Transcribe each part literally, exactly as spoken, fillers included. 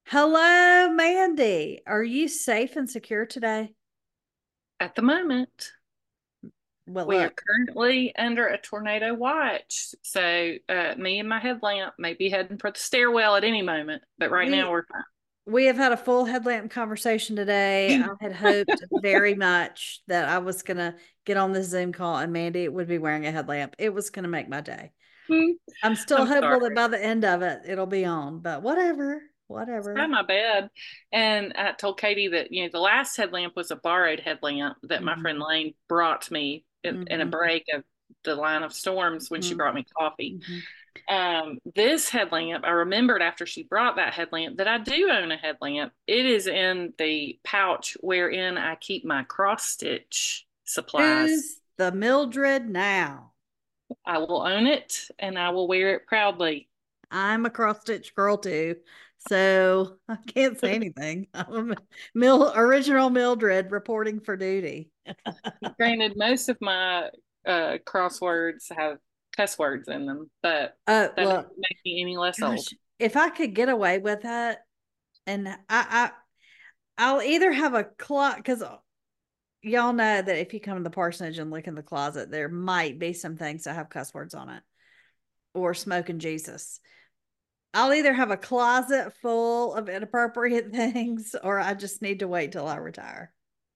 Hello, Mandy. Are you safe and secure today? At the moment, Well, we are look, currently under a tornado watch. So, uh, me and my headlamp may be heading for the stairwell at any moment, but right now we we're we have had a full headlamp conversation today. I fine. had hoped very much that I was gonna get on this Zoom call and Mandy would be wearing a headlamp. It was gonna make my day. I'm still I'm hopeful that sorry. by the end of it, it'll be on, but whatever, It's by whatever. my bed. And I told Katie that, you know, the last headlamp was a borrowed headlamp that my friend hmm Lane brought me in, in a hmm break of the line of storms when she hmm brought me coffee. hmm Um, this headlamp, I remembered after she brought that headlamp that I do own a headlamp. It is in the pouch wherein I keep my cross stitch supplies. Who's the Mildred now? I will own it and I will wear it proudly. I'm a cross stitch girl too, so I can't say anything. I'm a Mil- original Mildred reporting for duty. Granted, most of my uh, crosswords have cuss words in them, but Uh, that doesn't look, make me any less old. gosh, if I could get away with it, and I, I, I'll either have a closet because y'all know that if you come to the parsonage and look in the closet, there might be some things that have cuss words on it or smoking Jesus. I'll either have a closet full of inappropriate things, or I just need to wait till I retire.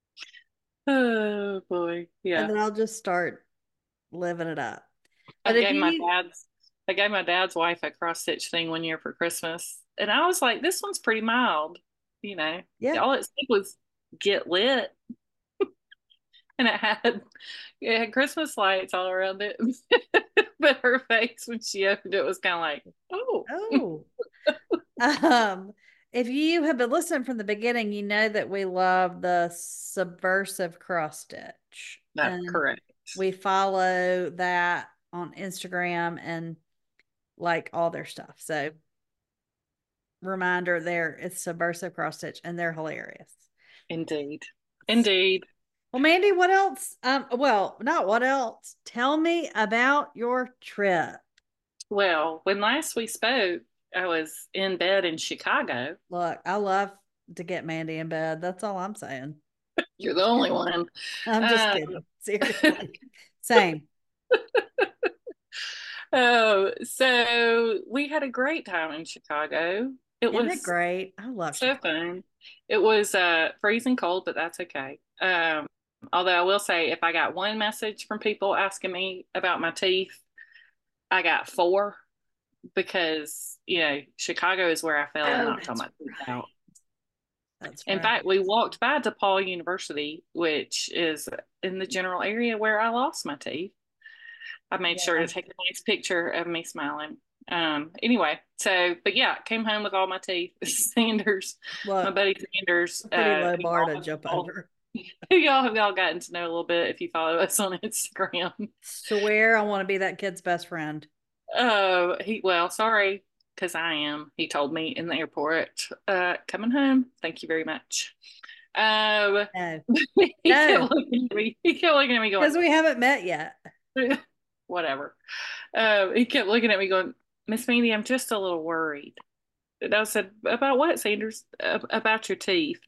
Oh boy, And yeah. then I'll just start living it up. I But if gave my you, dad's I gave my dad's wife a cross stitch thing one year for Christmas, and I was like, "This one's pretty mild, you know." yeah, All it said was "get lit," and it had it had Christmas lights all around it. But her face when she opened it was kind of like, "Oh, oh, um, if you have been listening from the beginning, you know that we love the subversive cross stitch, that's and correct." we follow that on Instagram and like all their stuff. So, reminder there, it's subversive cross stitch, and they're hilarious. Indeed, indeed. Well, Mandy, what else? Um, well, not what else. Tell me about your trip. Well, when last we spoke, I was in bed in Chicago. Look, I love to get Mandy in bed. That's all I'm saying. You're the only one. I'm just Uh, kidding. Seriously. Same. Oh, so we had a great time in Chicago. It Isn't it was great? I love so Chicago. fun. It was uh freezing cold, but that's okay. Um, although I will say if I got one message from people asking me about my teeth, I got four because, you know, Chicago is where I fell and Oh, knocked all that's my teeth right. out. That's In right. fact, we walked by DePaul University, which is in the general area where I lost my teeth. I made sure Yeah. to take a nice picture of me smiling. Um, anyway, so but yeah, came home with all my teeth. Sanders, my Look, buddy Sanders, a pretty uh, low who bar y'all to have jump all, over. who y'all have all gotten to know a little bit if you follow us on Instagram. Swear I want to be that kid's best friend. Oh, he well, sorry, because I am. He told me in the airport, uh, coming home. Thank you very much. Um, No, he kept no, looking at me. He kept looking at me going, because we haven't met yet. whatever. Uh, he kept looking at me going, Miss Mandy, I'm just a little worried. And I said, about what, Sanders? About your teeth.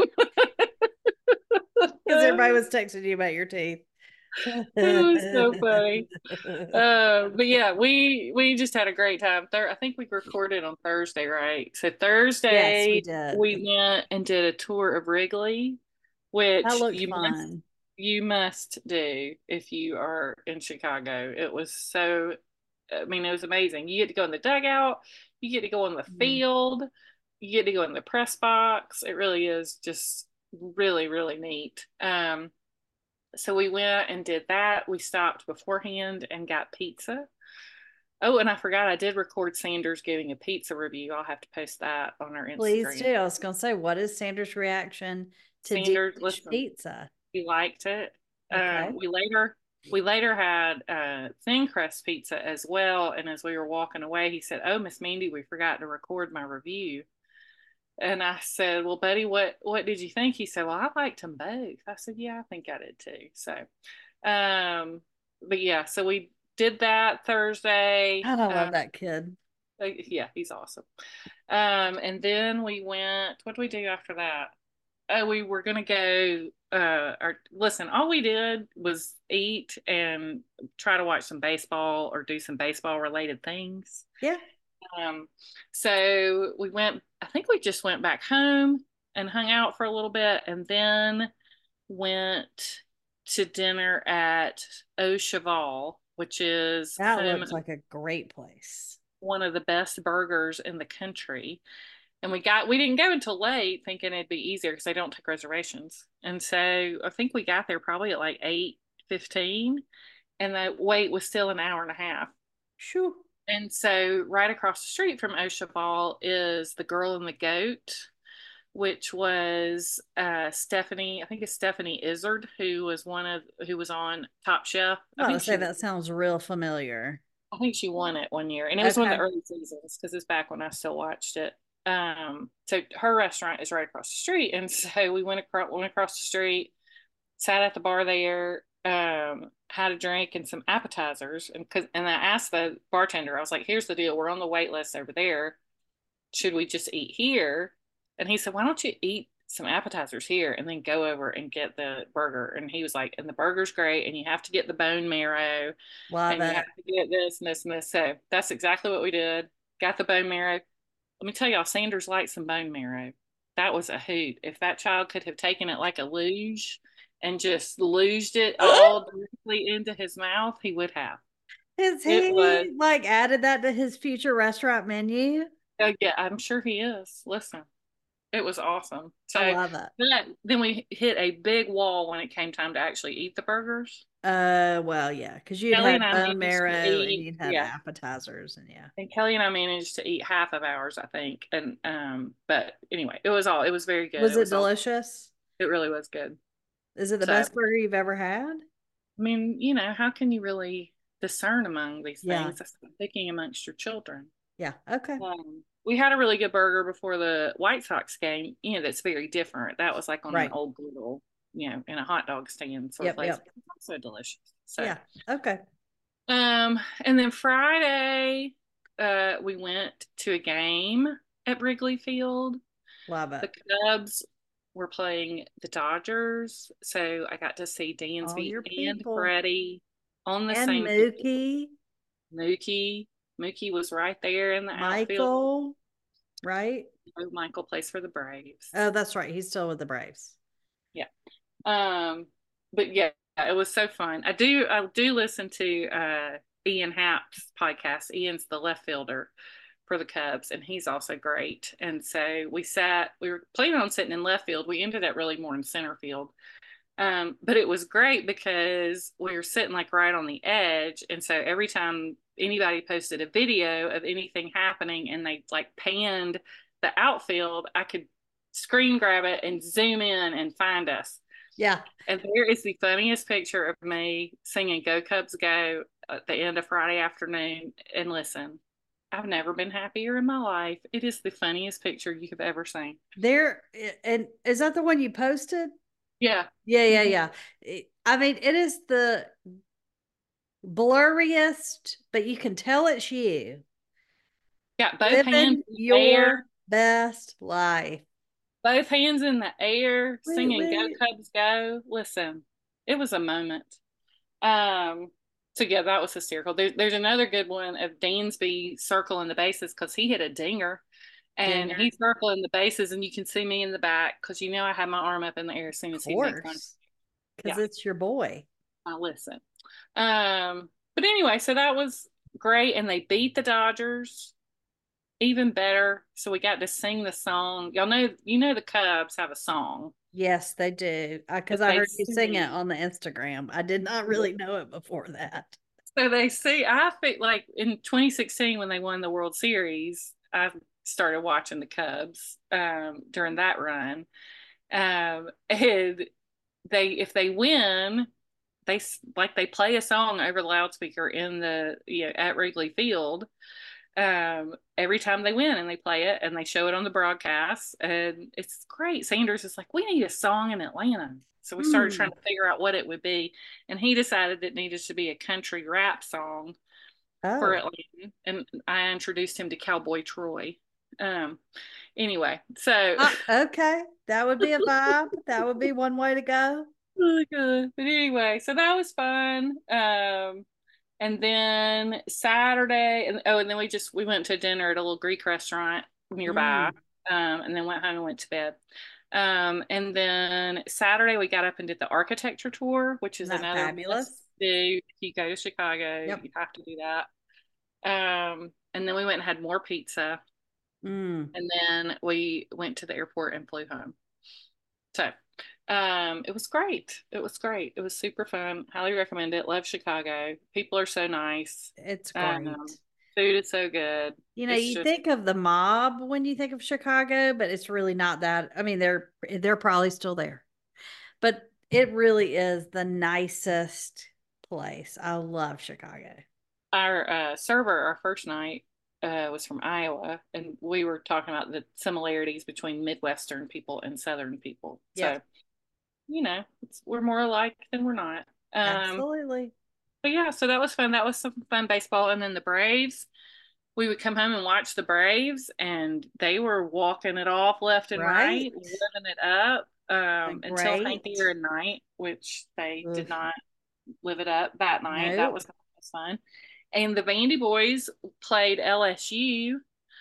Because everybody It was texting you about your teeth. was so funny. Uh, but yeah, we we just had a great time. Thir- I think we recorded on Thursday, right? So Yes, we Thursday did. we went and did a tour of Wrigley, That which looked you must fun. you must do if you are in Chicago. It was so, I mean, it was amazing. You get to go in the dugout, you get to go on the Mhm. field, you get to go in the press box. It really is just really, really neat. Um, so we went and did that. We stopped beforehand and got pizza. Oh, and I forgot I did record Sanders giving a pizza review. I'll have to post that on our Please Instagram. do. I was going to say, what is Sanders' reaction to deep Sanders, dish listen, pizza? he liked it. Um, Okay. we later we later had uh, thin crust pizza as well. And as we were walking away, he said, "Oh, Miss Mandy, we forgot to record my review." And I said, "Well, buddy, what what did you think?" He said, "Well, I liked them both." I said, "Yeah, I think I did too." So, um, but yeah, so we did that Thursday. God, I Uh, love that kid. Uh, yeah, he's awesome. Um, and then we went. What did we do after that? Oh, we were gonna go. Uh, or listen, all we did was eat and try to watch some baseball or do some baseball related things. Yeah. Um, so we went. I think we just went back home and hung out for a little bit, and then went to dinner at Au Cheval, which is That home looks like a great place. one of the best burgers in the country. And we got we didn't go until late thinking it'd be easier because they don't take reservations. And so I think we got there probably at like eight fifteen and the wait was still an hour and a half. Shoo. And so right across the street from Au Cheval is The Girl and the Goat, which was uh, Stephanie, I think it's Stephanie Izzard, who was one of who was on Top Chef. I I think would say she that sounds real familiar. I think she won it one year, and it was one of Okay. the early seasons because it's back when I still watched it. Um, so her restaurant is right across the street, and so we went across went across the street, sat at the bar there, um, had a drink and some appetizers, and because and I asked the bartender, I was like, "Here's the deal: we're on the wait list over there. Should we just eat here?" And he said, "Why don't you eat some appetizers here and then go over and get the burger?" And he was like, "And the burger's great, and you have to get the bone marrow." Love And you it. have to get this and this and this. So that's exactly what we did. Got the bone marrow. Let me tell y'all, Sanders likes some bone marrow. That was a hoot. If that child could have taken it like a luge and just luged it all directly into his mouth, he would have. Is It was, he like added that to his future restaurant menu? oh yeah, I'm sure he is. Listen, it was awesome. I So love it. that, then we hit a big wall when it came time to actually eat the burgers. Uh, well, yeah, because you'd Kelly had and I bone managed to marrow and eat, you'd had yeah, appetizers, and yeah. and Kelly and I managed to eat half of ours, I think. And um, but anyway, it was all it was very good. Was It it was all delicious? it really was good. Is it the So I best burger you've ever had? mean, you know, how can you really discern among these Yeah. things? That's like picking amongst your children. Yeah. Okay. Um, we had a really good burger before the White Sox game. You know, that's very different. That was like on an Right. old griddle, you know, in a hot dog stand sort of Yep. place. Yep. So delicious. So Yeah. Okay. um, and then Friday, uh, we went to a game at Wrigley Field. Love The it. Cubs were playing the Dodgers, so I got to see All Dansby your and people. Freddie on the And same field. Mookie, Mookie, Mookie was right there in the outfield. Michael, right? Oh, Michael plays for the Braves. Oh, that's right. He's still with the Braves. Yeah. Um, but yeah, it was so fun. I do I do listen to uh Ian Happ's podcast. Ian's the left fielder for the Cubs, and he's also great. And so we sat, we were planning on sitting in left field. We ended up really more in center field. Um, but it was great because we were sitting like right on the edge. And so every time anybody posted a video of anything happening and they like panned the outfield, I could screen grab it and zoom in and find us. Yeah. And there is the funniest picture of me singing Go Cubs Go at the end of Friday afternoon. And listen, I've never been happier in my life. It is the funniest picture you have ever seen. There, and is that the one you posted? Yeah. Yeah, yeah, yeah. It- I mean, it is the blurriest, but you can tell it's you Got both hands living in the your air, best life. both hands in the air, Wait, singing Go wait. Cubs Go. Listen, it was a moment. Um, so yeah, that was hysterical. There, there's another good one of Dansby circling the bases because he hit a dinger and Dinger, he's circling the bases, and you can see me in the back because you know I have my arm up in the air as soon of as he makes one. course, because Yeah, it's your boy. I listen. Um, but anyway, so that was great, and they beat the Dodgers even better. So we got to sing the song. Y'all know, you know, the Cubs have a song Yes, they do. Because that I they heard you sing it sing. on the Instagram. I did not really know it before that. So they see, I think like in twenty sixteen when they won the World Series, I started watching the Cubs um, during that run. Um, and they, if they win, they like they play a song over the loudspeaker in the you know, at Wrigley Field um, every time they win, and they play it and they show it on the broadcast, and it's great. Sanders is like, we need a song in Atlanta. So we started Hmm. trying to figure out what it would be, and he decided it needed to be a country rap song. for Oh, Atlanta, and I introduced him to Cowboy Troy. Um, anyway, so uh, okay. That would be a vibe. That would be one way to go. oh God. But anyway, so that was fun. Um, and then Saturday, and oh, and then we just we went to dinner at a little Greek restaurant nearby. Mm. Um, and then went home and went to bed. Um, and then Saturday we got up and did the architecture tour, which is Isn't that another must fabulous? do. If you go to Chicago, Yep. you have to do that. Um, and then we went and had more pizza, Mm. and then we went to the airport and flew home. So, um, it was great. It was great. It was super fun. Highly recommend it. Love Chicago. People are so nice. It's Um, great. food is so good. You know, It's you just think of the mob when you think of Chicago, but it's really not that. I mean, they're they're probably still there, but it really is the nicest place. I love Chicago. our uh, server. Our first night uh, was from Iowa, and we were talking about the similarities between Midwestern people and Southern people. Yep, So, you know, it's, we're more alike than we're not. Um, absolutely. but yeah, so that was fun. That was some fun baseball. And then the Braves, we would come home and watch the Braves, and they were walking it off left and right, Right? living it up The um, until great. Hankier night, which they Ugh, did not live it up that night. That nope. was fun. And the Vandy boys played L S U,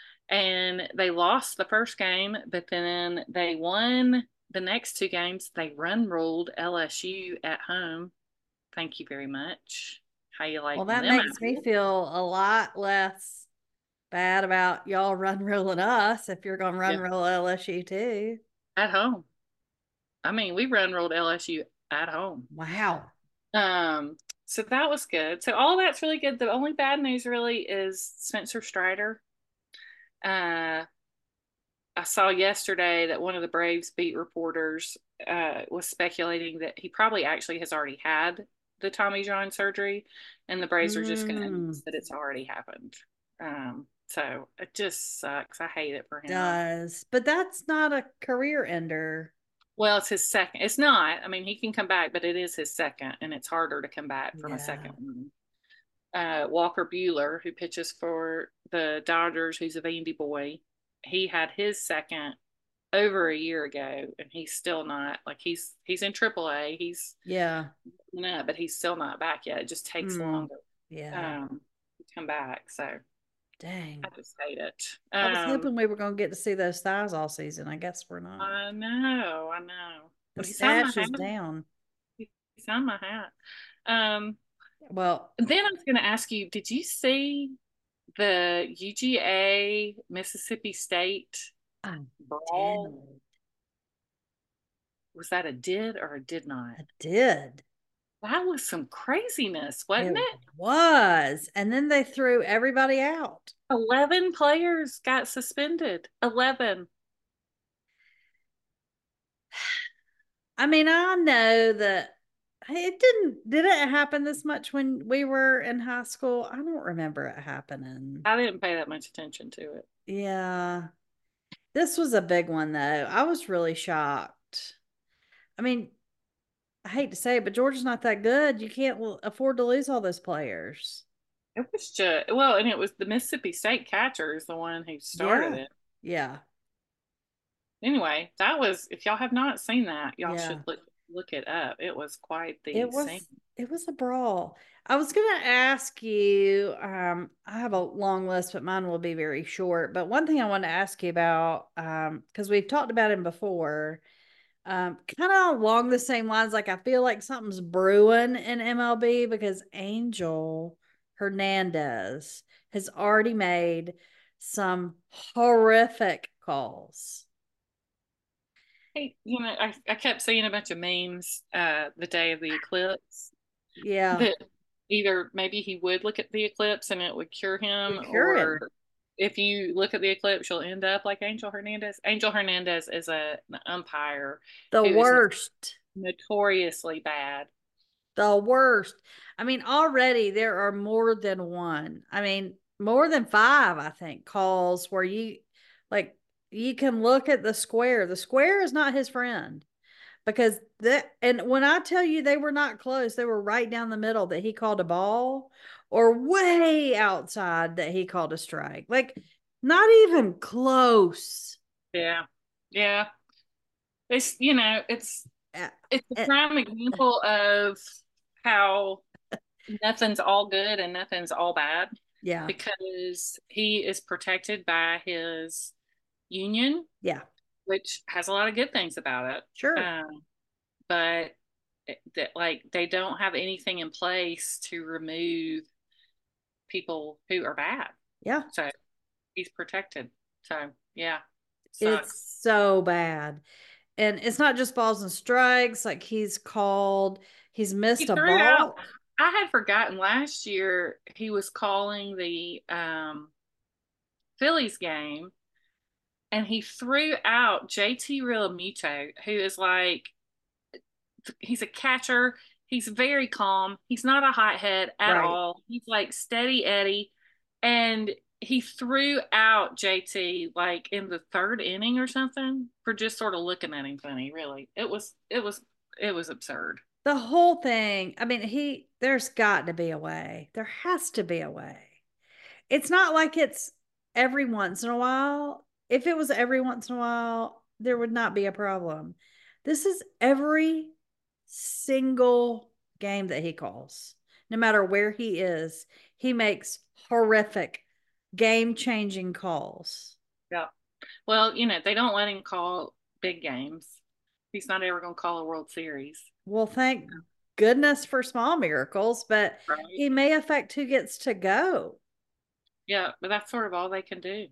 and they lost the first game, but then they won the next two games. They run ruled L S U at home. Thank you very much. How you Well, liking that them makes me apples? feel a lot less bad about y'all run ruling us if you're going to run Yeah, rule L S U too. at home. I mean, we run ruled L S U at home. Wow. Um, so that was good. So all that's really good. The only bad news really is Spencer Strider. Uh, I saw yesterday that one of the Braves beat reporters uh, was speculating that he probably actually has already had the Tommy John surgery, and the Braves are just going to Mm, announce that it's already happened. Um, so it just sucks. I hate it for him. does. But that's not a career ender. Well, it's his second. It's not. I mean, he can come back, but it is his second, and it's harder to come back from a Yeah. second one. Uh, Walker Bueller, who pitches for the Dodgers, who's a Vandy boy, he had his second over a year ago, and he's still not like he's he's in Triple A. He's Yeah. no, but he's still not back yet. It just takes Mm, longer yeah. um, to come back. So I Dang. just hate it. I was Um, hoping we were going to get to see those thighs all season. I guess we're not. I know, I know. The But he signed my stash hat. is down. He signed my hat. Um, Well, then I was going to ask you, did you see the U G A Mississippi State I did. brawl? Was that a did or a did not? I did. That was some craziness, wasn't It it? was. And then they threw everybody out. eleven players got suspended. eleven. I mean, I know that it didn't, did it happen this much when we were in high school? I don't remember it happening. I didn't pay that much attention to it. Yeah. This was a big one, though. I was really shocked. I mean, I hate to say it, but Georgia's not that good. You can't l- afford to lose all those players. It was just, well, and it was the Mississippi State catcher is the one who started Yeah. it. Yeah. Anyway, that was, if y'all have not seen that, y'all should Yeah. look look it up. It was quite the It scene. was it was a brawl. I was gonna ask you, um, I have a long list, but mine will be very short. But one thing I want to ask you about, um, because we've talked about him before, um, kind of along the same lines, like I feel like something's brewing in M L B because Angel Hernandez has already made some horrific calls. Hey, you know, I, I kept seeing a bunch of memes uh the day of the eclipse Yeah, that either maybe he would look at the eclipse and it would cure him, would cure or him. if you look at the eclipse, you'll end up like Angel Hernandez. Angel Hernandez is a, an umpire The who is worst. notoriously bad. The worst. I mean, already there are more than one. I mean, more than five, I think, calls where you like you can look at the square. The square is not his friend, because that, and when I tell you they were not close, they were right down the middle that he called a ball, or way outside that he called a strike. Like not even close. Yeah. Yeah. It's, you know, it's Uh, it's a uh, prime example of how nothing's all good and nothing's all bad, yeah, because he is protected by his union, yeah, which has a lot of good things about it. sure. Um, but that like they don't have anything in place to remove people who are bad. Yeah. So he's protected. So yeah, it It's sucks. so bad. And it's not just balls and strikes. Like he's called, he's He missed a threw out. balk. I had forgotten last year he was calling the um, Phillies game, and he threw out J T Realmuto, who is like he's a catcher. He's very calm. He's not a hothead at Right. all. He's like steady Eddie, and he threw out J T like in the third inning or something for just sort of looking at him funny. Really, it was it was it was absurd. The whole thing. I mean, he, there's got to be a way. There has to be a way. It's not like it's every once in a while. If it was every once in a while, there would not be a problem. This is every single game that he calls, no matter where he is. He makes horrific, game changing calls. Yeah. Well, you know they don't let him call big games. He's not ever going to call a World Series, Well, thank goodness for small miracles, but right? he may affect who gets to go. Yeah, but that's sort of all they can do.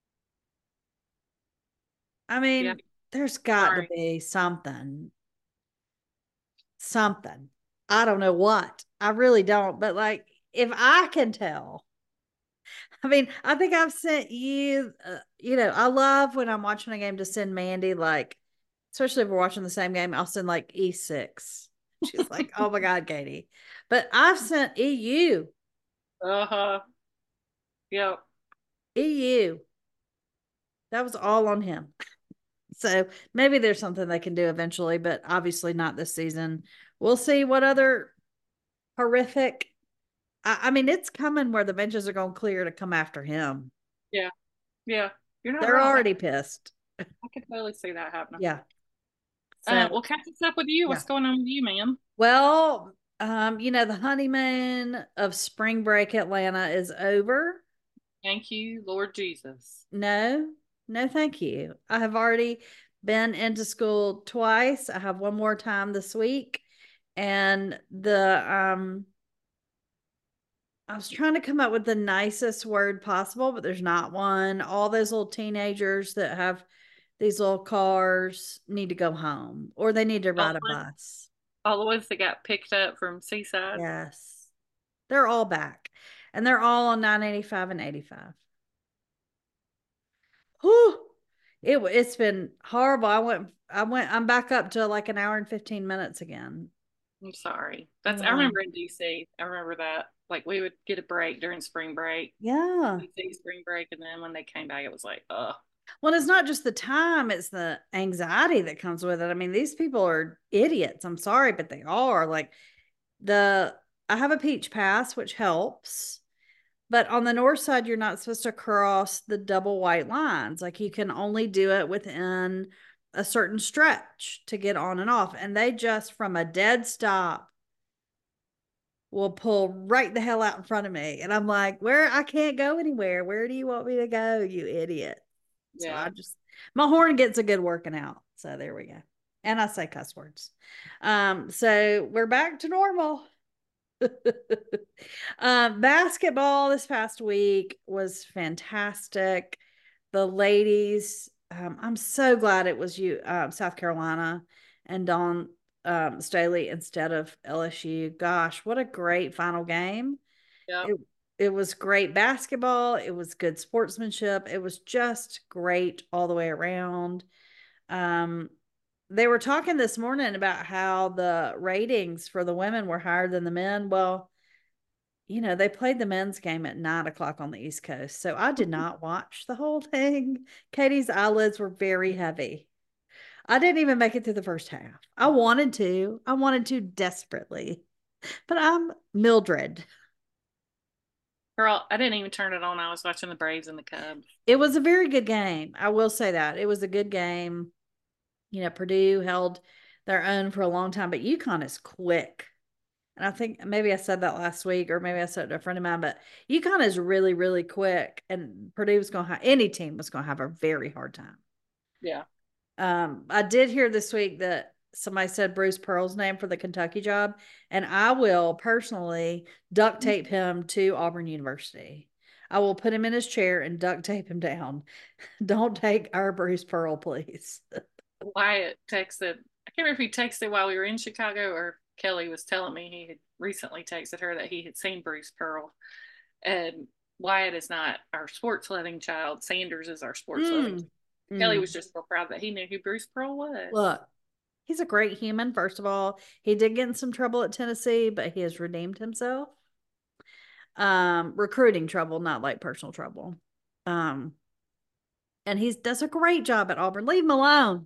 I Yeah. mean, there's got to Sorry. be something, something. I don't know what. I really don't. But like, if I can tell, I mean, I think I've sent you, uh, you know, I love when I'm watching a game to send Mandy, like, especially if we're watching the same game, I'll send like E six. She's like, oh my God, Katie. But I've sent E U, Uh huh. Yep. E U. That was all on him. So maybe there's something they can do eventually, but obviously not this season. We'll see what other horrific. I, I mean, it's coming where the benches are going to clear to come after him. Yeah. Yeah. You're not They're wrong. I, already pissed. I could totally see that happening. Yeah. Uh, So well, catch us up with you. yeah. What's going on with you, man? Well, um, you know, the honeymoon of spring break Atlanta is over. Thank you, Lord Jesus. No, no, thank you. I have already been into school twice. I have one more time this week. And the um I was trying to come up with the nicest word possible, but there's not one. All those little teenagers that have these little cars need to go home or they need to All ride a the, ones, bus. all the ones that got picked up from Seaside. Yes. They're all back. And they're all on nine eighty-five and eighty-five. Whew. It it's been horrible. I went I went I'm back up to like an hour and fifteen minutes again. I'm sorry. I That's I know. remember in D C. I remember that. Like we would get a break during spring break, Yeah. D C spring break, and then when they came back, it was like, oh, Well, it's not just the time, it's the anxiety that comes with it. I mean, these people are idiots. I'm sorry, but they are. Like the I have a peach pass, which helps. But on the north side, you're not supposed to cross the double white lines. Like you can only do it within a certain stretch to get on and off. And they just from a dead stop will pull right the hell out in front of me. And I'm like, where I can't go anywhere. Where do you want me to go, you idiot? So yeah, I just my horn gets a good working out. So there we go. And I say cuss words. Um, so we're back to normal. um, basketball this past week was fantastic. The ladies, um, I'm so glad it was you, um, South Carolina and Dawn um, Staley instead of L S U. Gosh, what a great final game. yeah, It, it was great basketball. It was good sportsmanship. It was just great all the way around. Um, they were talking this morning about how the ratings for the women were higher than the men. Well, you know, they played the men's game at nine o'clock on the East Coast. So I did not watch the whole thing. Katie's eyelids were very heavy. I didn't even make it through the first half. I wanted to. I wanted to desperately. But I'm Mildred. Girl, I didn't even turn it on. I was watching the Braves and the Cubs. It was a very good game. I will say that. It was a good game. You know, Purdue held their own for a long time, but UConn is quick. And I think maybe I said that last week, or maybe I said it to a friend of mine, but UConn is really, really quick. And Purdue was going to have, any team was going to have a very hard time. Yeah. Um, I did hear this week that somebody said Bruce Pearl's name for the Kentucky job, and I will personally duct tape him to Auburn University. I will put him in his chair and duct tape him down. Don't take our Bruce Pearl, please. Wyatt texted, I can't remember if he texted while we were in Chicago or Kelly was telling me he had recently texted her that he had seen Bruce Pearl. And Wyatt is not our sports loving child. Sanders is our sports loving. Mm. Kelly Mm. was just so proud that he knew who Bruce Pearl was. Look, he's a great human, first of all. He did get in some trouble at Tennessee, but he has redeemed himself. Um, recruiting trouble, not like personal trouble. Um, and he does a great job at Auburn. Leave him alone.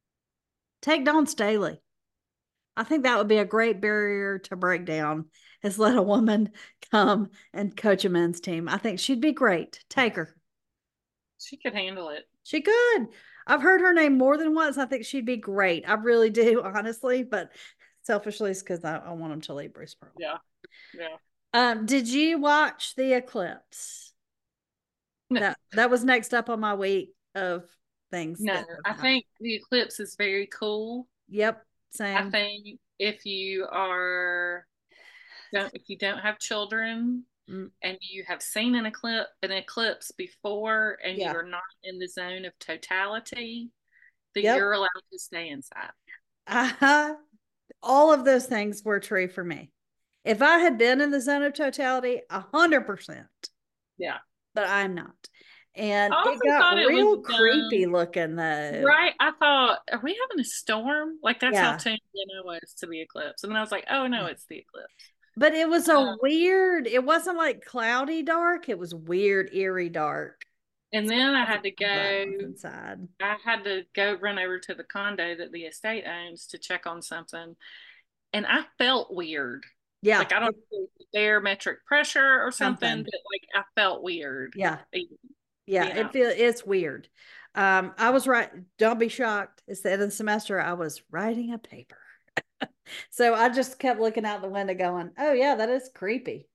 Take Dawn Staley. I think that would be a great barrier to break down, is let a woman come and coach a men's team. I think she'd be great. Take her. She could handle it. She could. I've heard her name more than once. I think she'd be great. I really do, honestly, but selfishly it's because I, I want him to leave Bruce Pearl. Yeah. Yeah. Um, did you watch the eclipse? No. That that was next up on my week of things. No, I think the eclipse is very cool. Yep, same. I think if you are don't if you don't have children mm. and you have seen an eclipse an eclipse before and yeah. you are not in the zone of totality, that yep. you're allowed to stay inside. Uh-huh. All of those things were true for me. If I had been in the zone of totality, a hundred percent. Yeah. But I'm not. And it got real it creepy looking though. Right. I thought, are we having a storm? Like that's yeah. how tuned in I was to the eclipse. And then I was like, oh no, yeah. it's the eclipse. But it was a um, weird, it wasn't like cloudy dark. It was weird, eerie dark. And then I had to go inside. I had to go run over to the condo that the estate owns to check on something. And I felt weird. Yeah. Like I don't know barometric pressure or something, something, but like I felt weird. Yeah. Even, yeah. You know? It feel it's weird. Um, I was right. Don't be shocked. It's the end of the semester. I was writing a paper. So I just kept looking out the window going, oh yeah, that is creepy.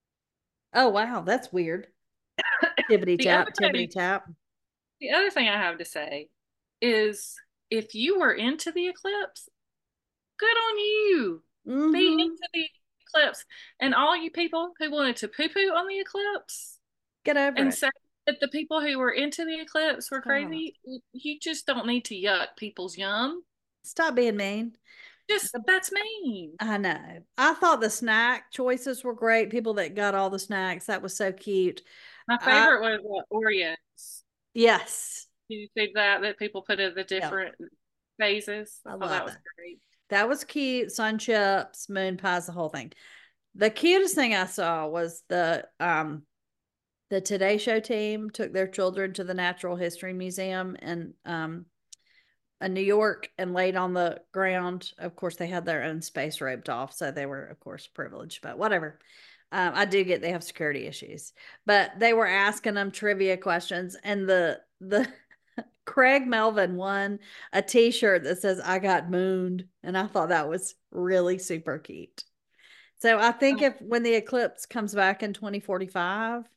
Oh wow, that's weird. Tibbity tap, tibbity tap. The other thing I have to say is if you were into the eclipse, good on you. Mm-hmm. Be into the eclipse. And all you people who wanted to poo-poo on the eclipse, get over and it. say that the people who were into the eclipse were crazy, oh. you just don't need to yuck people's yum. Stop being mean. Just that's mean. I know. I thought the snack choices were great. People that got all the snacks, that was so cute. My favorite uh, was uh, Oreos. Yes. Did you see that that people put in the different yeah. phases? I oh, love that was it. great. That was cute. Sun chips, moon pies, the whole thing. The cutest thing I saw was the um the Today Show team took their children to the Natural History Museum and um in New York and laid on the ground. Of course, they had their own space roped off, so they were, of course, privileged, but whatever. Um, I do get they have security issues, but they were asking them trivia questions, and the the Craig Melvin won a T-shirt that says "I got mooned," and I thought that was really super cute. So I think if when the eclipse comes back in twenty forty-five,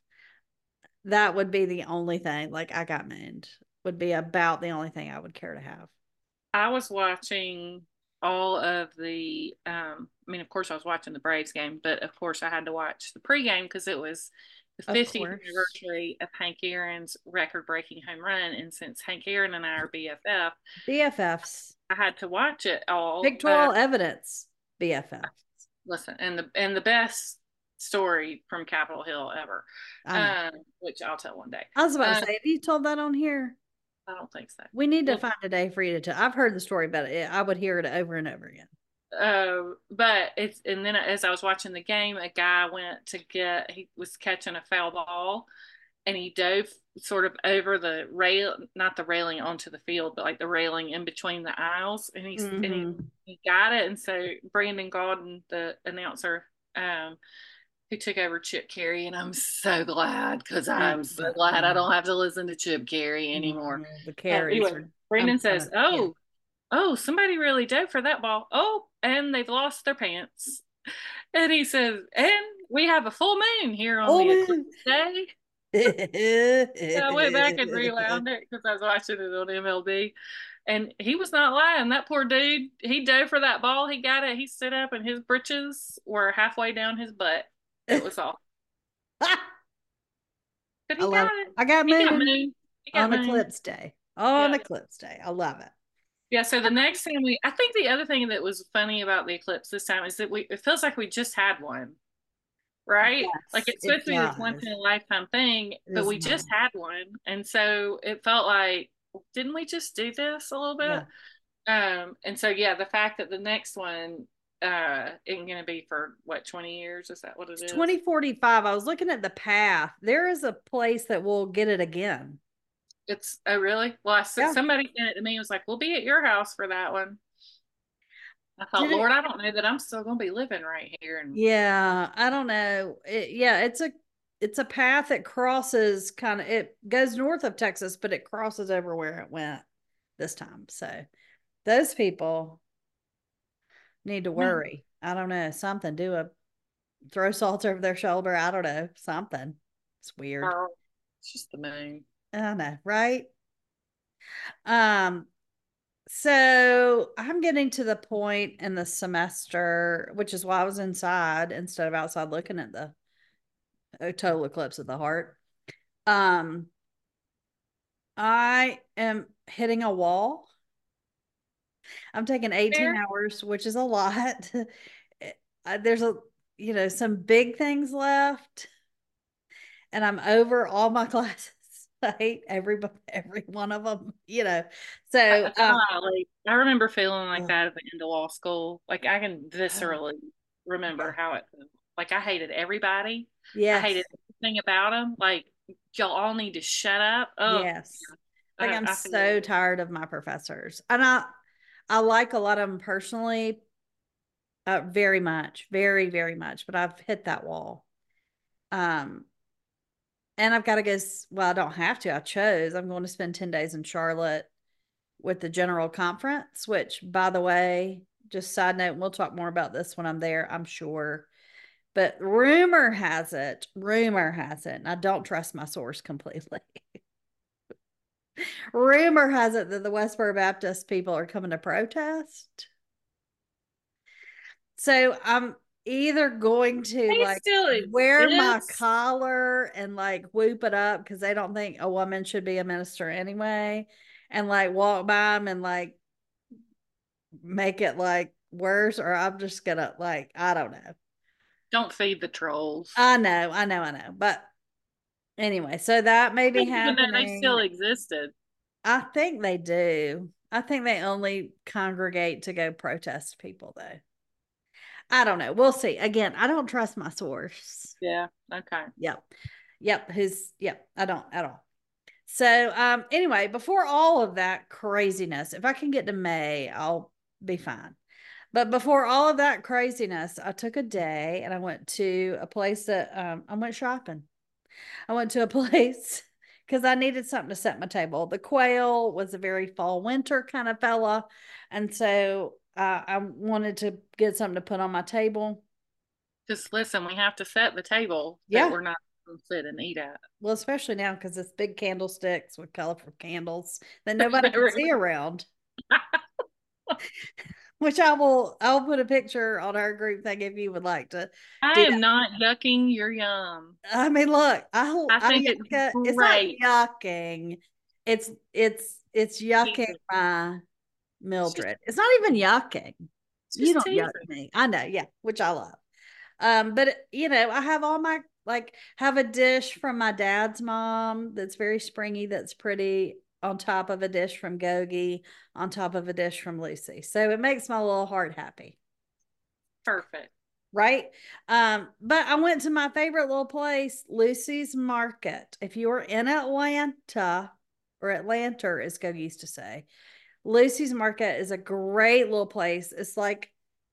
that would be the only thing. Like I got mooned would be about the only thing I would care to have. I was watching all of the, um, I mean, of course I was watching the Braves game, but of course I had to watch the pregame because it was the fiftieth anniversary of Hank Aaron's record-breaking home run. And since Hank Aaron and I are B F F, B F Fs, I had to watch it all. Pictorial uh, evidence, B F Fs. Listen, and the and the best story from Capitol Hill ever, um, which I'll tell one day. I was about uh, to say, have you told that on here? I don't think so. We need to well, find a day for you to tell. I've heard the story, but it, I would hear it over and over again. Uh, but it's and then as I was watching the game, a guy went to get he was catching a foul ball, and he dove sort of over the rail, not the railing onto the field, but like the railing in between the aisles, and he and he, Mm-hmm. he got it. And so Brandon Gaudin, the announcer, um, who took over Chip Carey, and I'm so glad because Uh, I'm so but glad I yeah, don't have to listen to Chip Carey anymore. mhm, the Uh, carries anyway, are. I'm Brandon kind says, of yeah. "Oh, oh, somebody really dove for that ball. Oh, and they've lost their pants." And he says, "And we have a full moon here on Oh the eclipse man. day." And I went back and rewound it because I was watching it on M L B. And he was not lying. That poor dude, he dove for that ball. He got it. He stood up, and his britches were halfway down his butt. It was all. But I he love got it. it. I got He got moon moon. He got on moon. eclipse day. On Yeah. eclipse day. I love it. Yeah. So the next thing we, I think the other thing that was funny about the eclipse this time is that we, it feels like we just had one, right? Like Yes, it's supposed it to be this once does. in a lifetime thing, It but is we not. just had one. And so it felt like, didn't we just do this a little bit? Yeah. Um, and so yeah, the fact that the next one uh isn't gonna be for what, twenty years, is that what it It's is? twenty forty-five. I was looking at the path. There is a place that will get it again. It's, oh really? Well, I said, Yeah. somebody sent it to me and was like, we'll be at your house for that one. I thought, Did it? Lord, I don't know that I'm still gonna be living right here. And Yeah, I don't know. It, yeah, it's a it's a path that crosses kind of it goes north of Texas, but it crosses over where it went this time. So those people need to man, worry. I don't know, something, do a throw salt over their shoulder. I don't know, something. It's weird. girl, it's just the moon. I don't know, right? Um, so I'm getting to the point in the semester, which is why I was inside instead of outside looking at the uh, total eclipse of the heart. Um, I am hitting a wall. I'm taking eighteen Fair. hours, which is a lot. There's a, you know, some big things left, and I'm over all my classes. I hate every every one of them, you know. So, I, um, like, I remember feeling like that at the end of law school. Like I can oh, viscerally remember yeah, how it felt. Like I hated everybody. I yes, hated everything about them. Like y'all all need to shut up. Oh, yes. Like I, I'm I feel so tired of my professors, and I I like a lot of them personally, uh, very much, very very much. But I've hit that wall. Um, and I've got to go. Well, I don't have to. I chose. I'm going to spend ten days in Charlotte with the general conference, which, by the way, just side note, we'll talk more about this when I'm there, I'm sure. But rumor has it, rumor has it, and I don't trust my source completely. Rumor has it that the Westboro Baptist people are coming to protest. So I'm either going to they like still wear my exist. collar and like whoop it up because they don't think a woman should be a minister anyway, and like walk by them and like make it like worse, or I'm just gonna like, I don't know. Don't feed the trolls. I know, I know, I know. But anyway, so that may I be didn't even know they happening. still existed. I think they do. I think they only congregate to go protest people though. I don't know. We'll see. Again, I don't trust my source. Yeah. Okay. Yep. Yep. Who's yep. I don't at all. So um anyway, before all of that craziness, if I can get to May, I'll be fine. But before all of that craziness, I took a day and I went to a place that um, I went shopping. I went to a place because I needed something to set my table. The quail was a very fall winter kind of fella. And so uh, I wanted to get something to put on my table. Just listen, we have to set the table that Yeah. we're not going to sit and eat at. Well, especially now because it's big candlesticks with colorful candles that nobody can see around. Which I will, I'll put a picture on our group thing if you would like to I do am that. not yucking your yum. I mean, look, I, I I think it's yucca, it's not great. yucking. It's, it's, it's yucking Teasing. my It's just, Mildred. It's not even yucking. it's You just don't yuck teasing. me. I know. Yeah. Which I love. Um, but you know, I have all my, like, have a dish from my dad's mom that's very springy, that's pretty, on top of a dish from Gogi, on top of a dish from Lucy. So it makes my little heart happy. Perfect. right? Um, but I went to my favorite little place, Lucy's Market. If you're in Atlanta, or Atlanta, as Go used to say, Lucy's Market is a great little place. It's like,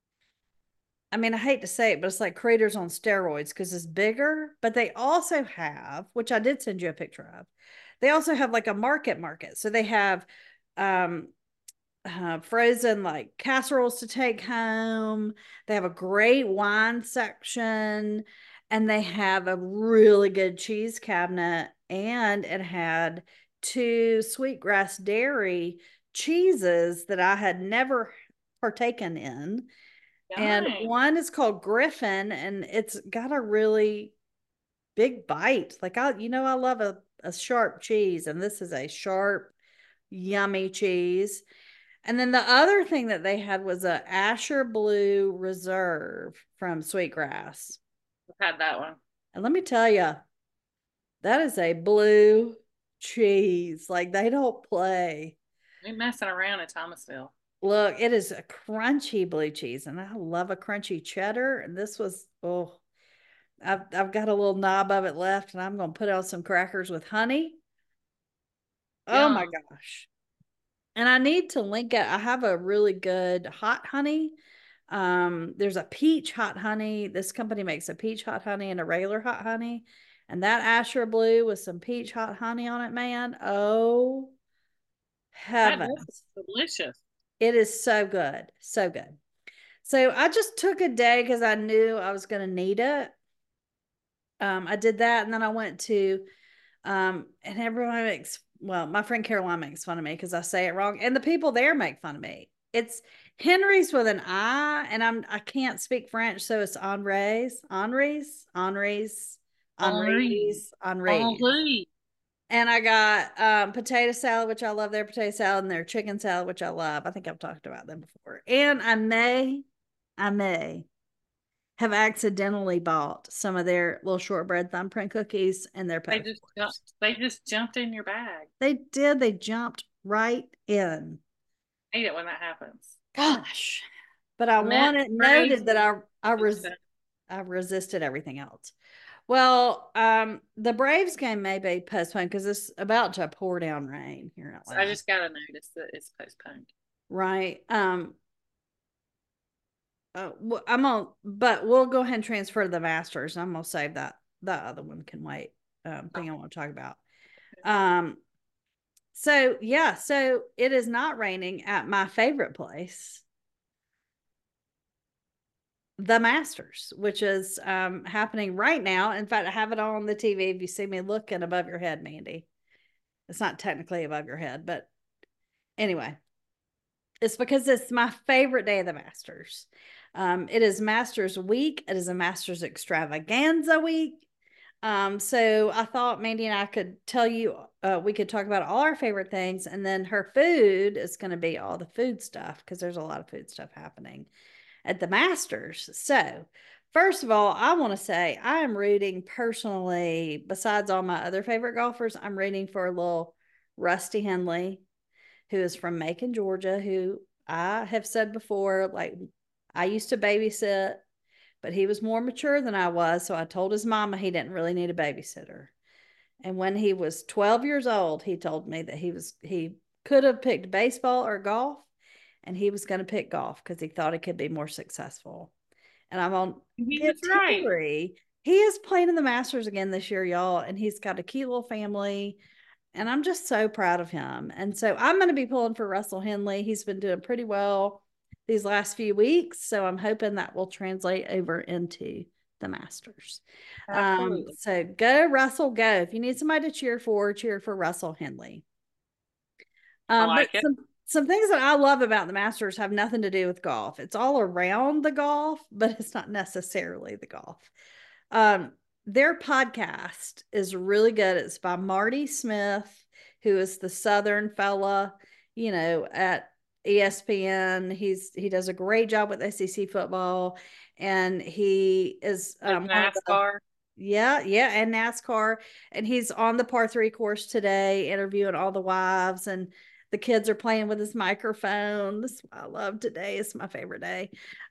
I mean, I hate to say it, but it's like Craters on steroids because it's bigger. But they also have, which I did send you a picture of, they also have like a market market. So they have um uh, frozen like casseroles to take home. They have a great wine section, and they have a really good cheese cabinet. And it had two Sweetgrass Dairy cheeses that I had never partaken in. And Nice. one is called Griffin, and it's got a really big bite. Like I, you know, I love a, a sharp cheese, and this is a sharp, yummy cheese. And then the other thing that they had was a Asher Blue Reserve from Sweetgrass. I've had that one. And let me tell you, that is a blue cheese. Like they don't play. We messing around in Thomasville. Look, it is a crunchy blue cheese, and I love a crunchy cheddar. And this was, oh, I've I've got a little knob of it left, and I'm gonna put on some crackers with honey. Oh my Yum. gosh. And I need to link it. I have a really good hot honey. Um, there's a peach hot honey. This company makes a peach hot honey and a regular hot honey. And that Asher Blue with some peach hot honey on it, man. Oh, That does heavens. delicious. It is so good. So good. So I just took a day because I knew I was going to need it. Um, I did that, and then I went to, um, and everyone makes, well, my friend Caroline makes fun of me because I say it wrong, and the people there make fun of me. It's Henry's with an I, and I'm I can't speak French, so it's Henri's, Henri's, Henri's, Henri. Henri's, Henri's. Henri. And I got um, potato salad, which I love their potato salad, and their chicken salad, which I love. I think I've talked about them before. And I may, I may have accidentally bought some of their little shortbread thumbprint cookies and their They puff. just jumped, they just jumped in your bag. They did. They jumped right in. I hate it when that happens. Gosh. But I Met wanted Braves noted that I I res, I resisted everything else. Well, um, the Braves game may be postponed because it's about to pour down rain here in So I Atlanta. just got a notice that it's postponed. Right. Um, uh, I'm gonna, but we'll go ahead and transfer the Masters. I'm gonna save that. That other one can wait. Um, thing I want to talk about. Um, so yeah, so it is not raining at my favorite place, the Masters, which is um happening right now. In fact, I have it on the T V. If you see me looking above your head, Mandy, it's not technically above your head, but anyway, it's because it's my favorite day of the Masters. Um, it is Masters week. It is a Masters extravaganza week. Um, so I thought Mandy and I could tell you, uh, we could talk about all our favorite things, and then her food is going to be all the food stuff because there's a lot of food stuff happening at the Masters. So, first of all, I want to say I am rooting personally, besides all my other favorite golfers, I'm rooting for a little Rusty Henley, who is from Macon, Georgia, who I have said before, like I used to babysit, but he was more mature than I was. So I told his mama he didn't really need a babysitter. And when he was twelve years old, he told me that he was he could have picked baseball or golf, and he was going to pick golf because he thought he could be more successful. And I'm on He give was right. Terry. He is playing in the Masters again this year, y'all, and he's got a cute little family. And I'm just so proud of him. And so I'm going to be pulling for Russell Henley. He's been doing pretty well these last few weeks. So I'm hoping that will translate over into the Masters. Um, Absolutely. so go, Russell, go. If you need somebody to cheer for, cheer for Russell Henley. I Um, but like it. some some things that I love about the Masters have nothing to do with golf. It's all around the golf, but it's not necessarily the golf. Um, their podcast is really good. It's by Marty Smith, who is the Southern fella, you know, at E S P N. He's he does a great job with S E C football, and he is Like um, one of the NASCAR. yeah, yeah, and NASCAR. And he's on the par three course today, interviewing all the wives and The kids are playing with his microphone. This is what I love today. It's my favorite day.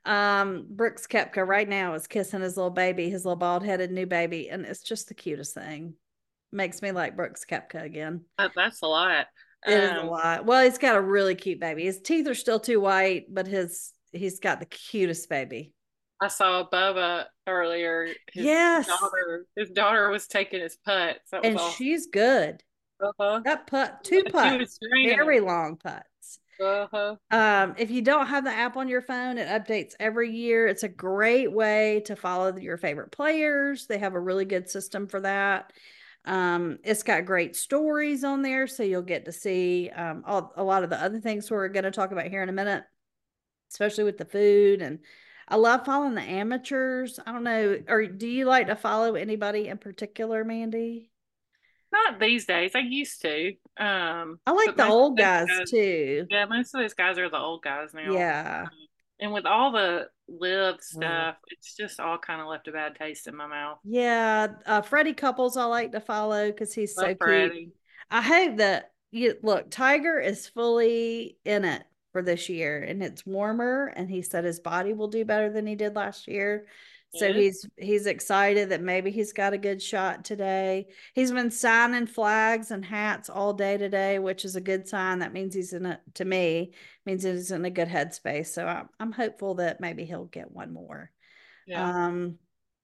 Um, Brooks Koepka right now is kissing his little baby, his little bald headed new baby, and it's just the cutest thing. Makes me like Brooks Koepka again. Uh, that's a lot. It is a Um, lot. Well, he's got a really cute baby. His teeth are still too white, but his he's got the cutest baby. I saw Bubba earlier. His Yes. daughter, his daughter was taking his putts. That was And awesome. she's good. Uh-huh. That putt, two She was putts, training very him. long putts. Uh-huh. Um, if you don't have the app on your phone, it updates every year. It's a great way to follow your favorite players. They have a really good system for that. Um, it's got great stories on there, so you'll get to see um, all, a lot of the other things we're going to talk about here in a minute, especially with the food. And I love following the amateurs. I don't know, or do you like to follow anybody in particular, Mandy? Not these days. I used to. Um, I like but the most of old those guys guys, too. yeah, most of those guys are the old guys now. Yeah. Um, and with all the live Oh. stuff, it's just all kind of left a bad taste in my mouth. Yeah, uh, Freddie Couples I like to follow because he's Love so cute. Freddie. I hope that you look, Tiger is fully in it for this year and it's warmer and he said his body will do better than he did last year. So Good. he's he's excited that maybe he's got a good shot today. He's been signing flags and hats all day today, which is a good sign. That means he's in a to me, means he's in a good headspace. So I'm I'm hopeful that maybe he'll get one more. Yeah. Um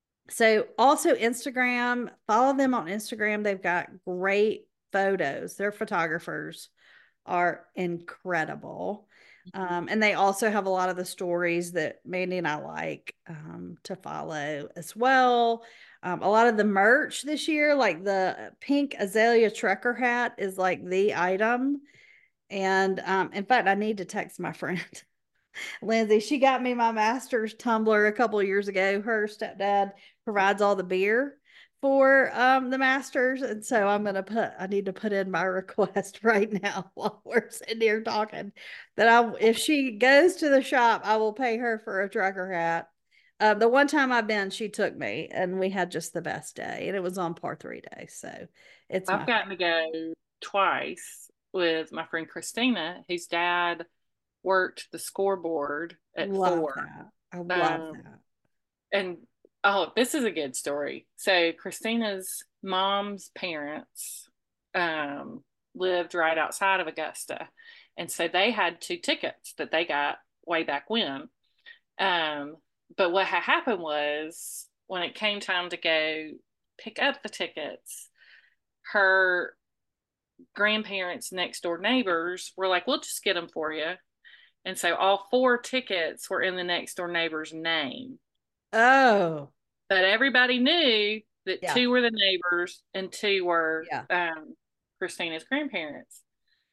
so also Instagram, follow them on Instagram. They've got great photos. Their photographers are incredible. Mhm. Um, and they also have a lot of the stories that Mandy and I like um, to follow as well. Um, a lot of the merch this year, like the pink azalea trucker hat, is like the item. And um, in fact, I need to text my friend Lindsay. She got me my master's tumbler a couple of years ago. Her stepdad provides all the beer for um the masters, and so I'm gonna put I need to put in my request right now while we're sitting here talking that I if she goes to the shop I will pay her for a trucker hat. Um, the one time I've been, she took me and we had just the best day, and it was on par three day, so it's I've my gotten to go twice with my friend Christina, whose dad worked the scoreboard at love Thor. that. I love Um, that. and oh, this is a good story. So Christina's mom's parents um, lived right outside of Augusta, and so they had two tickets that they got way back when. Um, but what had happened was when it came time to go pick up the tickets, her grandparents' next door neighbors were like, "We'll just get them for you." And so all four tickets were in the next door neighbor's name. Oh, But everybody knew that yeah, two were the neighbors and two were yeah, um, Christina's grandparents.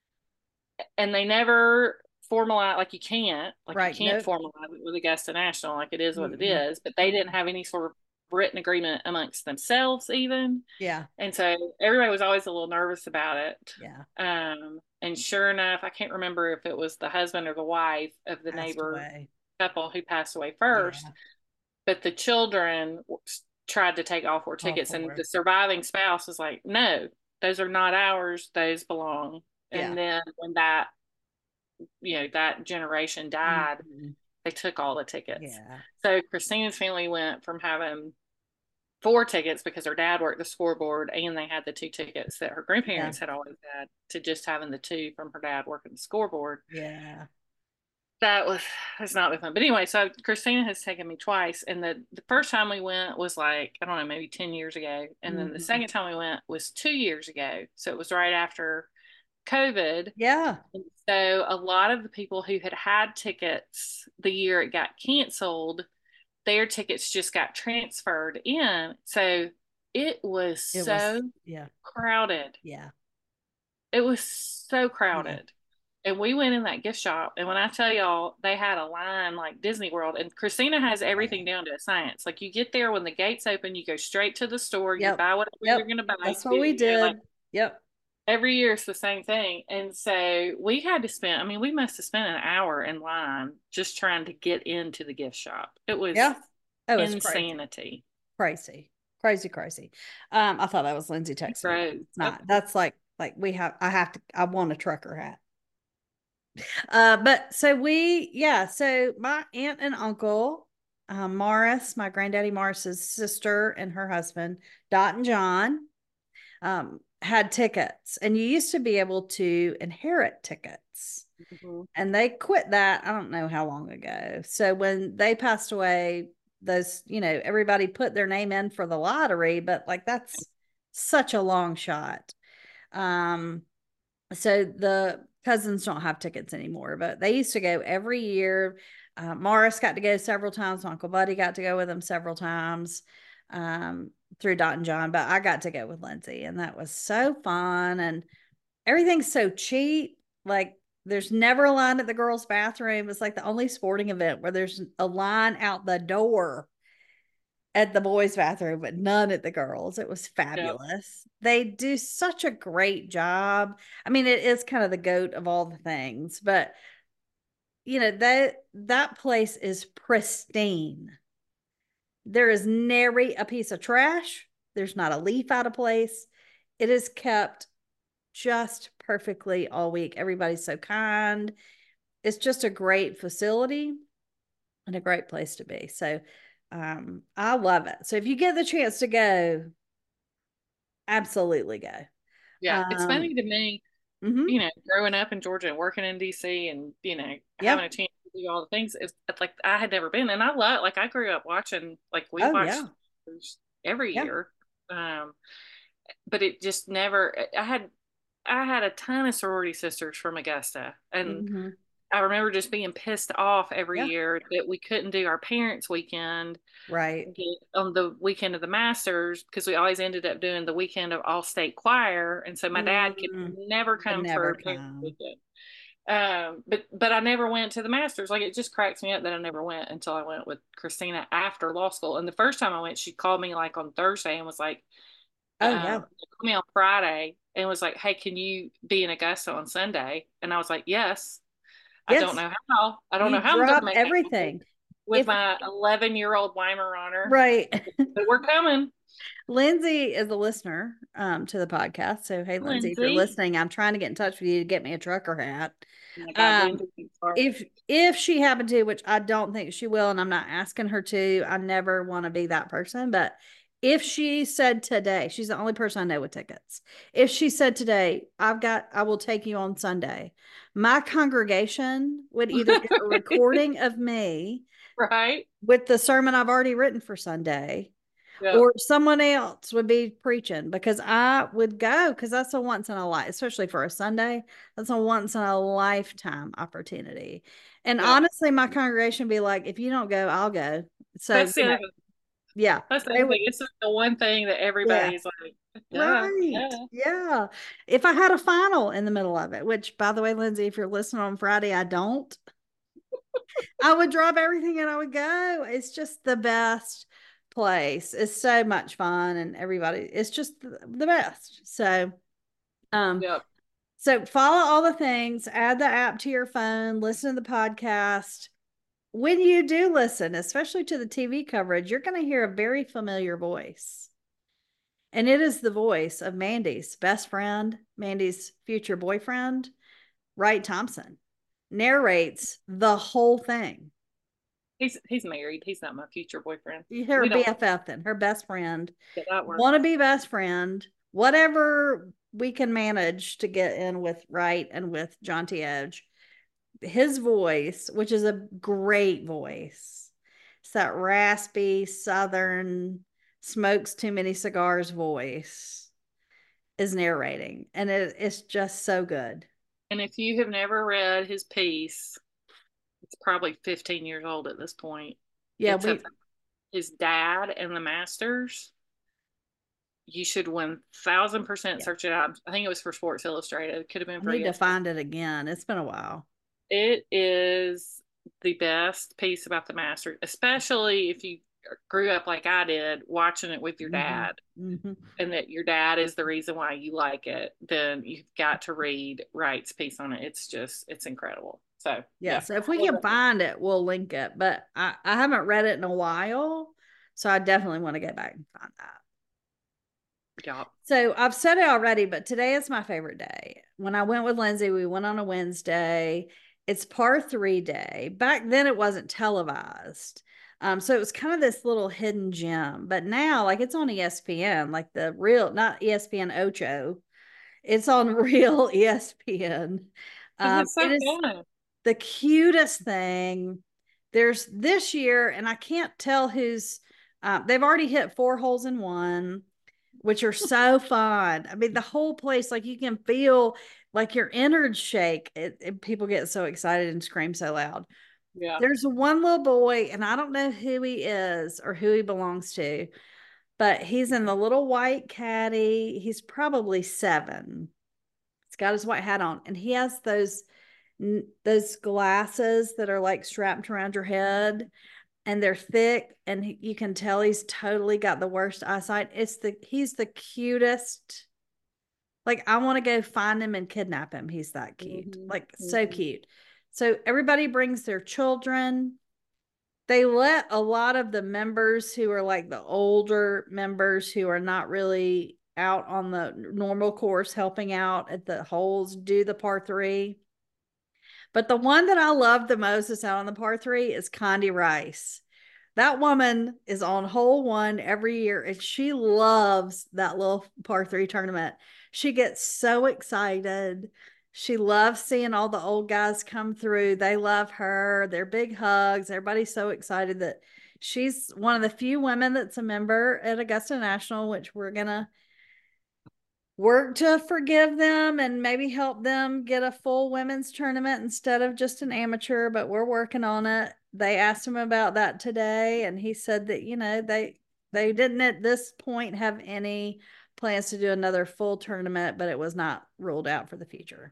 And they never formalized, like you can't, like you right. can't No. formalize it with Augusta National, like it is what it Mm-mm. is. But they didn't have any sort of written agreement amongst themselves, even. Yeah, And so everybody was always a little nervous about it. yeah. Um, and sure enough, I can't remember if it was the husband or the wife of the Passed neighbor away. couple who passed away first, Yeah, but the children tried to take all four all tickets, and four. the surviving spouse was like, "No, those are not ours. Those belong." And Yeah. then when that you know that generation died, Mhm. they took all the tickets. Yeah. So Christina's family went from having four tickets because her dad worked the scoreboard and they had the two tickets that her Yeah. grandparents had always had to just having the two from her dad working the scoreboard. Yeah. That was it's not been fun. But anyway, so Christina has taken me twice. And the, the first time we went was like, I don't know, maybe ten years ago. And then the Hmm. second time we went was two years ago. So it was right after COVID. Yeah. And so a lot of the people who had had tickets the year it got canceled, their tickets just got transferred in. So it was It was, so yeah. crowded. Yeah. It was so Yeah. crowded. And we went in that gift shop. And when I tell y'all, they had a line like Disney World. And Christina has Yeah. everything down to a science. Like you get there when the gates open, you go straight to the store, you Yep. buy whatever you're Yep. going to buy. That's what You, we you know, like did. Yep. every year it's the same thing. And so we had to spend, I mean, we must have spent an hour in line just trying to get into the gift shop. It was Yeah. Oh, it's crazy. insanity. Crazy. Crazy, crazy. Um, I thought that was Lindsay texting me, but Right. it's not. That's like like we have I have to I want a trucker hat. Uh, but so we, yeah, so my aunt and uncle, um, Morris, my granddaddy Morris's sister and her husband, Dot and John, um, had tickets, and you used to be able to inherit tickets. Mhm. And they quit that, I don't know how long ago. So when they passed away, those, you know, everybody put their name in for the lottery, but like that's such a long shot. Um, so the cousins don't have tickets anymore, but they used to go every year. Uh, Morris got to go several times. Uncle Buddy got to go with them several times, um, through Dot and John, but I got to go with Lindsay, and that was so fun. And everything's so cheap. Like there's never a line at the girls' bathroom. It's like the only sporting event where there's a line out the door at the boys' bathroom, but none at the girls. It was Yep. fabulous. They do such a great job. I mean, it is kind of the goat of all the things, but you know, that that place is pristine. There is nary a piece of trash. There's not a leaf out of place. It is kept just perfectly all week. Everybody's so kind. It's just a great facility and a great place to be. So um, I love it. So if you get the chance to go, absolutely go. Yeah. It's Um, funny to me, mm-hmm. you know, growing up in Georgia and working in D C and, you know, having a Yep. chance to do all the things. It's, it's like I had never been. And I love, like, I grew up watching, like, we Oh watched yeah. every Yeah. year. Um, but it just never, I had, I had a ton of sorority sisters from Augusta. And Mm-hmm. I remember just being pissed off every Yeah. year that we couldn't do our parents' weekend Right. on the weekend of the Masters because we always ended up doing the weekend of all state choir. And so my dad could Mm, never could come never for parents' come. weekend. Um, but but I never went to the Masters. Like it just cracks me up that I never went until I went with Christina after law school. And the first time I went, she called me like on Thursday and was like, Oh um, yeah. called me on Friday and was like, "Hey, can you be in Augusta on Sunday?" And I was like, "Yes." I don't Yes. know how. I don't know You how I'm going to drop make that happen everything. with If my eleven year old Weimaraner, right. but we're coming. Lindsay is a listener um, to the podcast. So, hey, Lindsay, if you're Lindsay. listening, I'm trying to get in touch with you to get me a trucker hat. Oh my God, Um, Lindsay. Sorry. if if she happened to, which I don't think she will, and I'm not asking her to, I never want to be that person. But if she said today, she's the only person I know with tickets. If she said today, I've got, I will take you on Sunday, my congregation would either get a recording of me Right? with the sermon I've already written for Sunday, Yep. or someone else would be preaching because I would go because that's a once in a life, especially for a Sunday. That's a once in a lifetime opportunity. And Yep. honestly, my congregation would be like, if you don't go, I'll go. So, That's you the know, other thing. yeah, That's the they other would, thing. It's like the one thing that yeah, everybody's like, duh, right. duh. Yeah. If I had a final in the middle of it, which by the way, Lindsay, if you're listening on Friday, I don't, I would drop everything and I would go. It's just the best place. It's so much fun and everybody, it's just the, the best. So, um, Yep. so follow all the things, add the app to your phone, listen to the podcast. When you do listen, especially to the T V coverage, you're going to hear a very familiar voice. And it is the voice of Mandy's best friend, Mandy's future boyfriend, Wright Thompson, narrates the whole thing. He's he's married. He's not my future boyfriend. Her We don't B F F, then her best friend, get that work. want to be best friend, whatever we can manage to get in with Wright and with John T. Edge. His voice, which is a great voice, it's that raspy Southern smokes too many cigars voice, is narrating, and it, it's just so good. And if you have never read his piece, it's probably fifteen years old at this point. Yeah, It's we about his dad and the Masters. You should one thousand percent yeah. search it out. I think it was for Sports Illustrated. It could have been I for need to E S P N. find it again. It's been a while. It is the best piece about the Masters, especially if you grew up like I did watching it with your Mm-hmm. dad, Mm-hmm. and that your dad is the reason why you like it. Then you've got to read Wright's piece on it. It's just, it's incredible. So, Yeah, yeah. so if we can find it, we'll link it. But I, I haven't read it in a while, so I definitely want to go back and find that. Yeah. So I've said it already, but today is my favorite day. When I went with Lindsay, we went on a Wednesday. It's par three day. Back then it wasn't televised. Um, so it was kind of this little hidden gem. But now, like it's on E S P N, like the real, not E S P N Ocho. It's on real E S P N. Because Um, it's so it is fun. the cutest thing. There's this year, and I can't tell who's. Uh, they've already hit four holes in one, which are so fun. I mean, the whole place, like you can feel like your innards shake. It, it, people get so excited and scream so loud. Yeah. There's one little boy, and I don't know who he is or who he belongs to, but he's in the little white caddy. He's probably seven. He's got his white hat on, and he has those those glasses that are like strapped around your head, and they're thick, and you can tell he's totally got the worst eyesight. It's the he's the cutest. Like I want to go find him and kidnap him. He's that cute. Mm-hmm. Like so Mm-hmm. cute. So everybody brings their children. They let a lot of the members who are like the older members who are not really out on the normal course helping out at the holes do the par three. But the one that I love the most is out on the par three is Condi Rice. That woman is on hole one every year, and she loves that little par three tournament. She gets so excited. She loves seeing all the old guys come through. They love her. They're big hugs. Everybody's so excited that she's one of the few women that's a member at Augusta National, which we're going to work to forgive them and maybe help them get a full women's tournament instead of just an amateur, but we're working on it. They asked him about that today, and he said that, you know, they they didn't at this point have any plans to do another full tournament, but it was not ruled out for the future.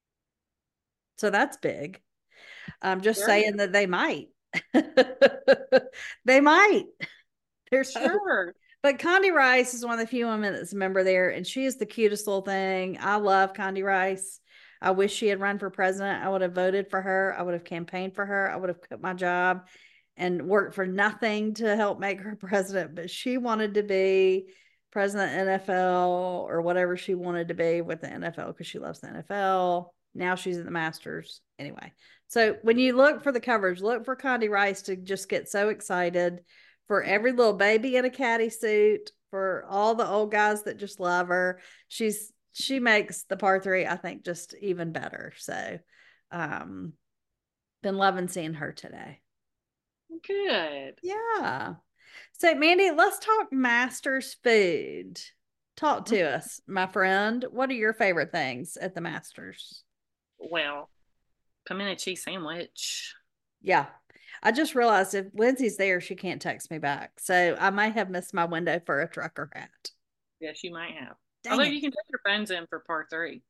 So that's big. I'm just Sure. saying that they might. They might. There's hope. Sure. But Condi Rice is one of the few women that's a member there, and she is the cutest little thing. I love Condi Rice. I wish she had run for president. I would have voted for her. I would have campaigned for her. I would have quit my job and worked for nothing to help make her president. But she wanted to be president of the N F L or whatever she wanted to be with the N F L because she loves the N F L. Now she's at the Masters. Anyway, so when you look for the coverage, look for Condi Rice to just get so excited for every little baby in a caddy suit, for all the old guys that just love her. She's she makes the par three, I think, just even better. So um been loving seeing her today. Good. Yeah. So Mandy, let's talk Masters food. Talk to us, my friend. What are your favorite things at the Masters? Well, pimento cheese sandwich. Yeah. I just realized if Lindsay's there, she can't text me back. So I might have missed my window for a trucker hat. Yes, you might have. Dang Although it. you can take your phones in for par three.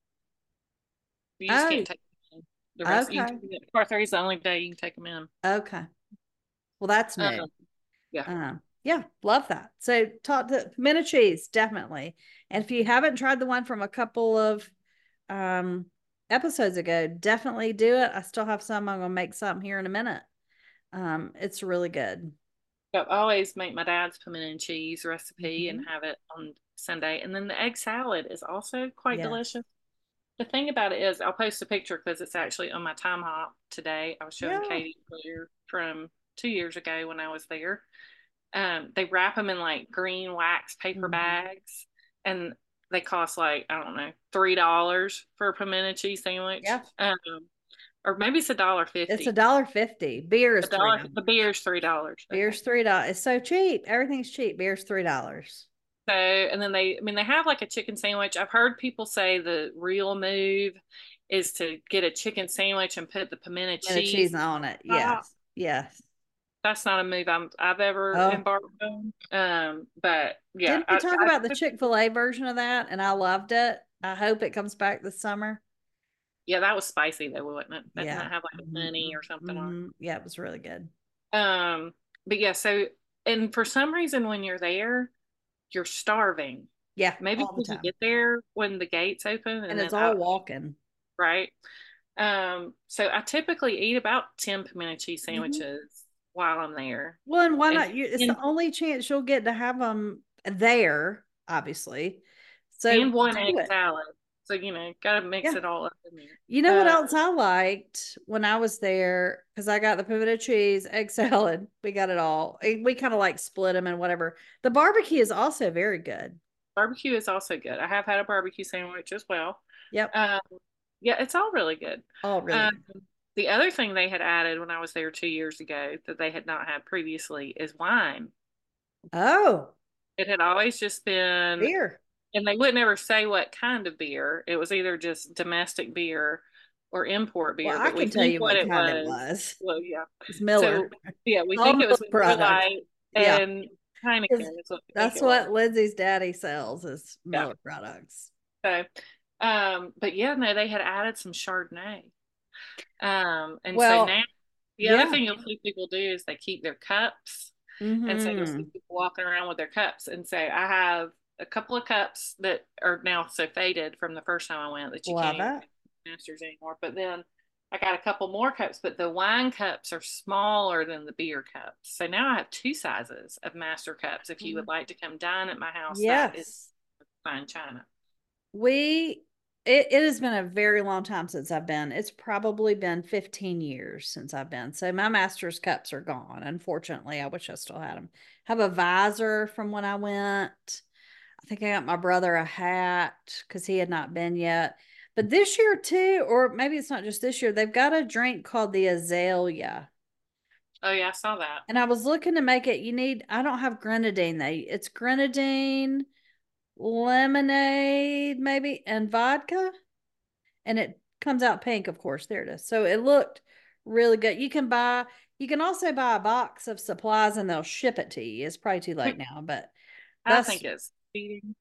You just Oh, can't take them in. The rest, you okay. can, par three is the only day you can take them in. Okay. Well, that's new. Um, yeah. Um, yeah, love that. So talk to pimento cheese, definitely. And if you haven't tried the one from a couple of um episodes ago, definitely do it. I still have some. I'm gonna make some here in a minute. Um, it's really good. I always make my dad's pimento and cheese recipe Mm-hmm. and have it on Sunday. And then the egg salad is also quite Yes. delicious. The thing about it is, I'll post a picture because it's actually on my time hop today. I was showing Yeah. Katie earlier from two years ago when I was there. Um, they wrap them in like green wax paper Mm-hmm. bags, and they cost like, I don't know, three dollars for a pimento cheese sandwich. Yeah. Um, or maybe it's a dollar fifty. It's a dollar fifty. Beer is A dollar. three. The beer's three dollars. Beer's three dollars. It's so cheap. Everything's cheap. Beer's three dollars. So, and then they, I mean, they have like a chicken sandwich. I've heard people say the real move is to get a chicken sandwich and put the pimento And a cheese cheese on it. on top. Yes. Yes. That's not a move I'm, I've ever Oh. embarked on. Um, but yeah, Didn't we I, talk I, about the Chick-fil-A version of that? And I loved it. I hope it comes back this summer. yeah, that was spicy though, wasn't it? That Yeah. didn't have like Mhm, honey or something on mhm. Yeah, it was really good. it. Um, but yeah, so and for some reason when you're there, you're starving. Yeah, Maybe all the because you time. get there when the gates open and, And then it's all out, walking. right? Um, so I typically eat about ten pimento cheese Mhm. sandwiches while I'm there. Well, and why And, not? You, it's and, the only chance you'll get to have them there, obviously. So and one do egg it. salad. So, you know, gotta mix Yeah. it all up in there. You know what Uh, else I liked when I was there? Because I got the pimento cheese, egg salad. We got it all. We kind of like split them and whatever. The barbecue is also very good. Barbecue is also good. I have had a barbecue sandwich as well. Yep. Um, yeah, it's all really good. All really Um, good. the other thing they had added when I was there two years ago that they had not had previously is wine. Oh, It had always just been, beer. and they wouldn't ever say what kind of beer. It was either just domestic beer or import Well, beer, I but we can tell think you what what it kind it was. was. Well, yeah. It's Miller. So, yeah, we All think it Miller was Miller products. Lite Yeah. and Heineken is what we think That's it was. what Lindsay's daddy sells is Yeah. Miller products. So, um, but yeah, no, they had added some Chardonnay. Um, and so now Well, the other yeah. thing you'll see people do is they keep their cups. And so you'll see Mm-hmm. people walking around with their cups. And so I have a couple of cups that are now so faded from the first time I went that you can't Love even it. get masters anymore. But then I got a couple more cups, but the wine cups are smaller than the beer cups. So now I have two sizes of master cups. If you would like to come dine at my house, that is Yes. fine china. We it, it has been a very long time since I've been. It's probably been fifteen years since I've been. So my master's cups are gone. Unfortunately, I wish I still had them. Have a visor from when I went. I think I got my brother a hat because he had not been yet. But this year too, or maybe it's not just this year, they've got a drink called the Azalea. Oh, yeah, I saw that. And I was looking to make it. You need, I don't have grenadine. They it's grenadine, lemonade, maybe, and vodka. And it comes out pink, of course. There it is. So it looked really good. You can buy, you can also buy a box of supplies and they'll ship it to you. It's probably too late now, but I that's think it's cheating.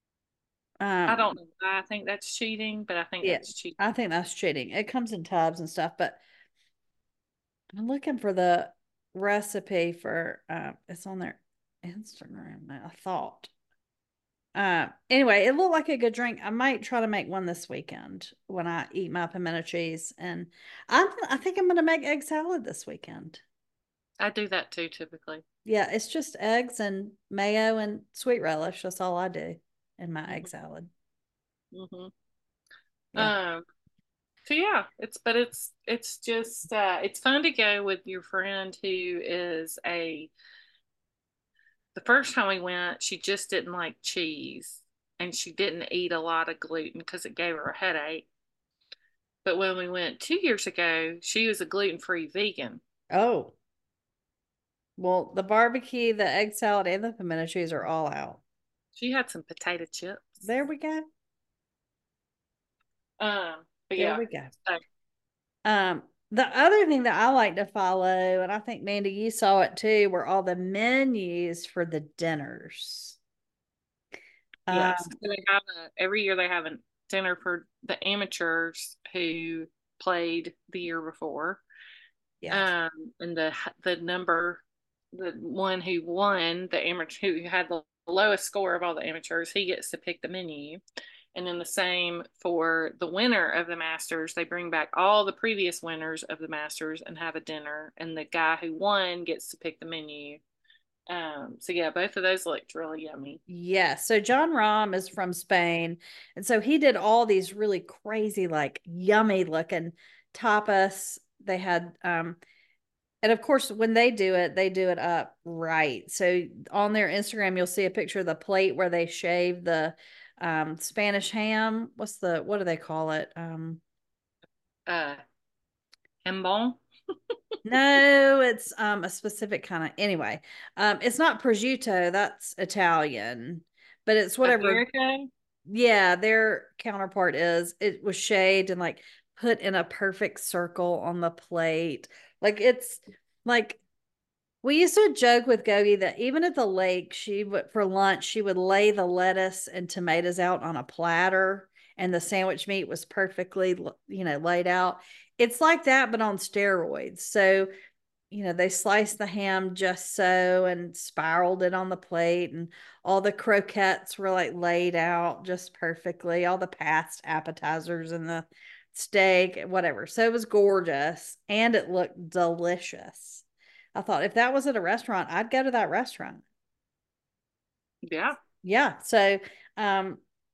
I um don't know why I think that's cheating, but I think yeah, that's cheating. I think that's cheating. It comes in tubs and stuff, but I'm looking for the recipe for uh it's on their Instagram. I thought. Uh, anyway, it looked like a good drink. I might try to make one this weekend when I eat my pimento cheese, and I'm I think I'm gonna make egg salad this weekend. I do that too, typically. Yeah, it's just eggs and mayo and sweet relish. That's all I do in my egg salad. Mm-hmm. Yeah. Um, so yeah, it's but it's it's just uh it's fun to go with your friend who is a the first time we went, she just didn't like cheese and she didn't eat a lot of gluten because it gave her a headache. But when we went two years ago, she was a gluten-free vegan. Oh, well, the barbecue, the egg salad, and the pimento cheese are all out. She had some potato chips. There we go. Um, but There yeah. we go. So, Um, the other thing that I like to follow, and I think Mandy, you saw it too, were all the menus for the dinners. yes. Um, So they have a every year they have a dinner for the amateurs who played the year before. yes. Um, and the the number, the one who won the amateur, who had the lowest score of all the amateurs, he gets to pick the menu. And then the same for the winner of the Masters. They bring back all the previous winners of the Masters and have a dinner. And the guy who won gets to pick the menu. Um, so yeah, both of those looked really yummy. Yes. So John Rahm is from Spain. And so he did all these really crazy, like yummy looking tapas. They had um and of course when they do it, they do it up right. So on their Instagram, you'll see a picture of the plate where they shave the um Spanish ham. What's the what do they call it? Um Uh, Jambon, no, it's um a specific kind of anyway. Um it's not prosciutto, that's Italian, but it's whatever. Iberico. Yeah, their counterpart is it was shaved and like put in a perfect circle on the plate. Like it's like we used to joke with Gogi that even at the lake, she would for lunch, she would lay the lettuce and tomatoes out on a platter and the sandwich meat was perfectly, you know, laid out. It's like that, but on steroids. So you know, they sliced the ham just so and spiraled it on the plate, and all the croquettes were like laid out just perfectly, all the past appetizers and the steak, whatever. So it was gorgeous and it looked delicious. I thought if that was at a restaurant, I'd go to that restaurant. Yeah. Yeah. So, um,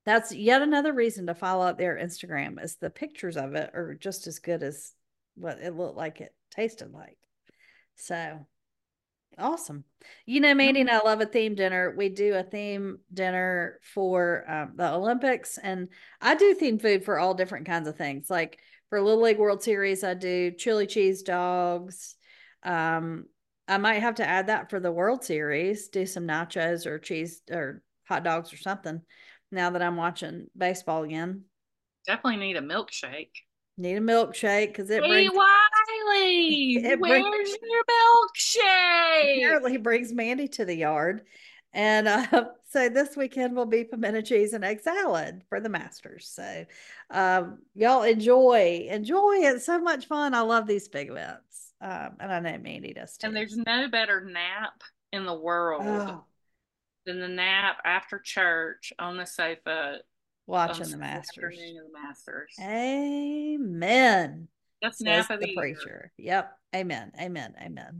That's yet another reason to follow up their Instagram, is the pictures of it are just as good as what it looked like it tasted like. So awesome. You know, Mandy and I love a theme dinner. We do a theme dinner for um, the Olympics, and I do theme food for all different kinds of things. Like for Little League World Series, I do chili cheese dogs. Um, I might have to add that for the World Series, do some nachos or cheese or hot dogs or something now that I'm watching baseball again. Definitely need a milkshake. Need a milkshake because it Hey, brings Wiley, it brings where's your milkshake? apparently brings Mandy to the yard. And uh, so this weekend will be pimento cheese and egg salad for the Masters. So um, y'all enjoy, enjoy. It's so much fun. I love these big events. Um, and I know Mandy does too. And there's no better nap in the world Oh, than the nap after church on the sofa on watching the Sunday Masters. afternoon of the Masters. Amen. That's Says nap of the the year. preacher. Yep. Amen. Amen. Amen.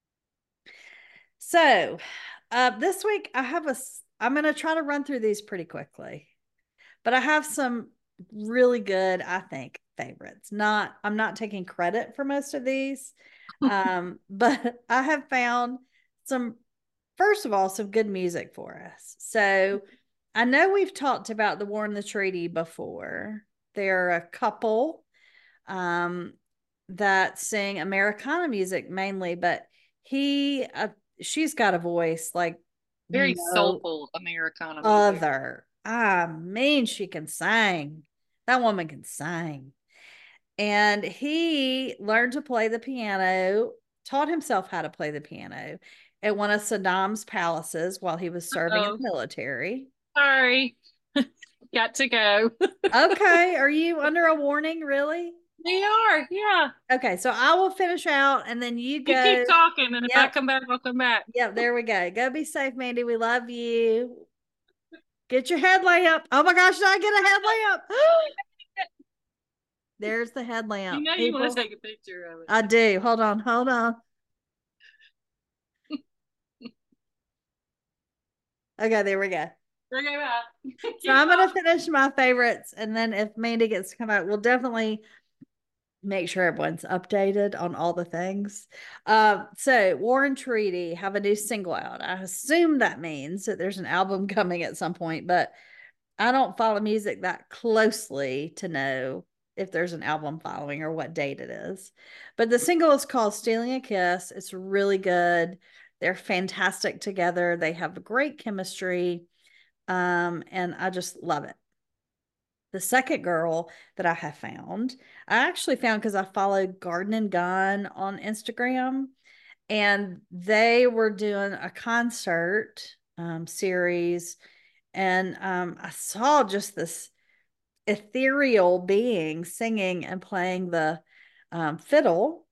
So uh, this week I have a, I'm going to try to run through these pretty quickly, but I have some really good, I think, favorites. Not, I'm not taking credit for most of these, um, but I have found some, first of all, some good music for us. So I know we've talked about the War and the Treaty before. There are a couple um, that sing Americana music mainly, but he, uh, she's got a voice like Very no soulful Americana music. other. I mean, she can sing. That woman can sing. And he learned to play the piano, taught himself how to play the piano at one of Saddam's palaces while he was serving in Oh, the military. sorry. Got to go. Okay, are you under a warning, really? They are, yeah. Okay, so I will finish out and then you You go. keep talking, and if I Yep, come back, I'll come back. yep, there we go. Go be safe, Mandy. We love you. Get your headlamp. Oh my gosh, did I get a headlamp? There's the You headlamp, know you want to people. take a picture of it. I do. Hold on, hold on. Okay, there we go. Okay, bye. So Keep I'm gonna talking. finish my favorites, and then if Mandy gets to come out, we'll definitely make sure everyone's updated on all the things. Uh, so War and Treaty have a new single out. I assume that means that there's an album coming at some point, but I don't follow music that closely to know if there's an album following or what date it is. But the single is called Stealing a Kiss. It's really good. They're fantastic together. They have great chemistry. Um, and I just love it. The second girl that I have found, I actually found because I followed Garden and Gun on Instagram, and they were doing a concert um, series, and um, I saw just this ethereal being singing and playing the um, fiddle,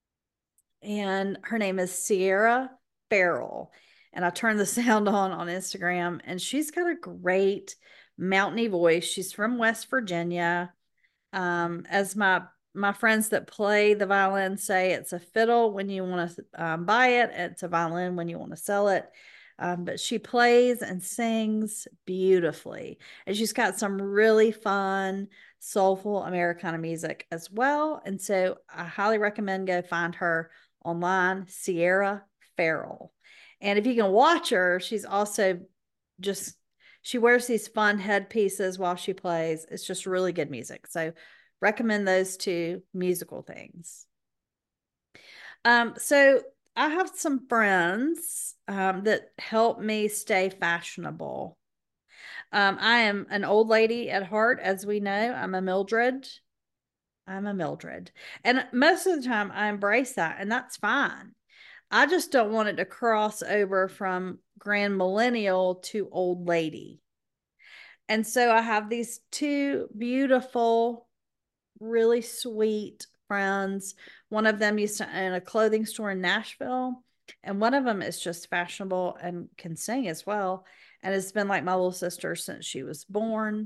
and her name is Sierra Farrell. And I turned the sound on on Instagram, and she's got a great mountainy voice. She's from West Virginia. Um, as my my friends that play the violin say, it's a fiddle when you want to um, buy it, it's a violin when you want to sell it. Um, but she plays and sings beautifully, and she's got some really fun, soulful Americana music as well. And so I highly recommend go find her online, Sierra Farrell. And if you can watch her, she's also just she wears these fun headpieces while she plays. It's just really good music. So recommend those two musical things. Um, so I have some friends um, that help me stay fashionable. Um, I am an old lady at heart, as we know. I'm a Mildred. I'm a Mildred. And most of the time I embrace that, and that's fine. I just don't want it to cross over from grand millennial to old lady. And so I have these two beautiful, really sweet friends. One of them used to own a clothing store in Nashville, and one of them is just fashionable and can sing as well. And has been like my little sister since she was born.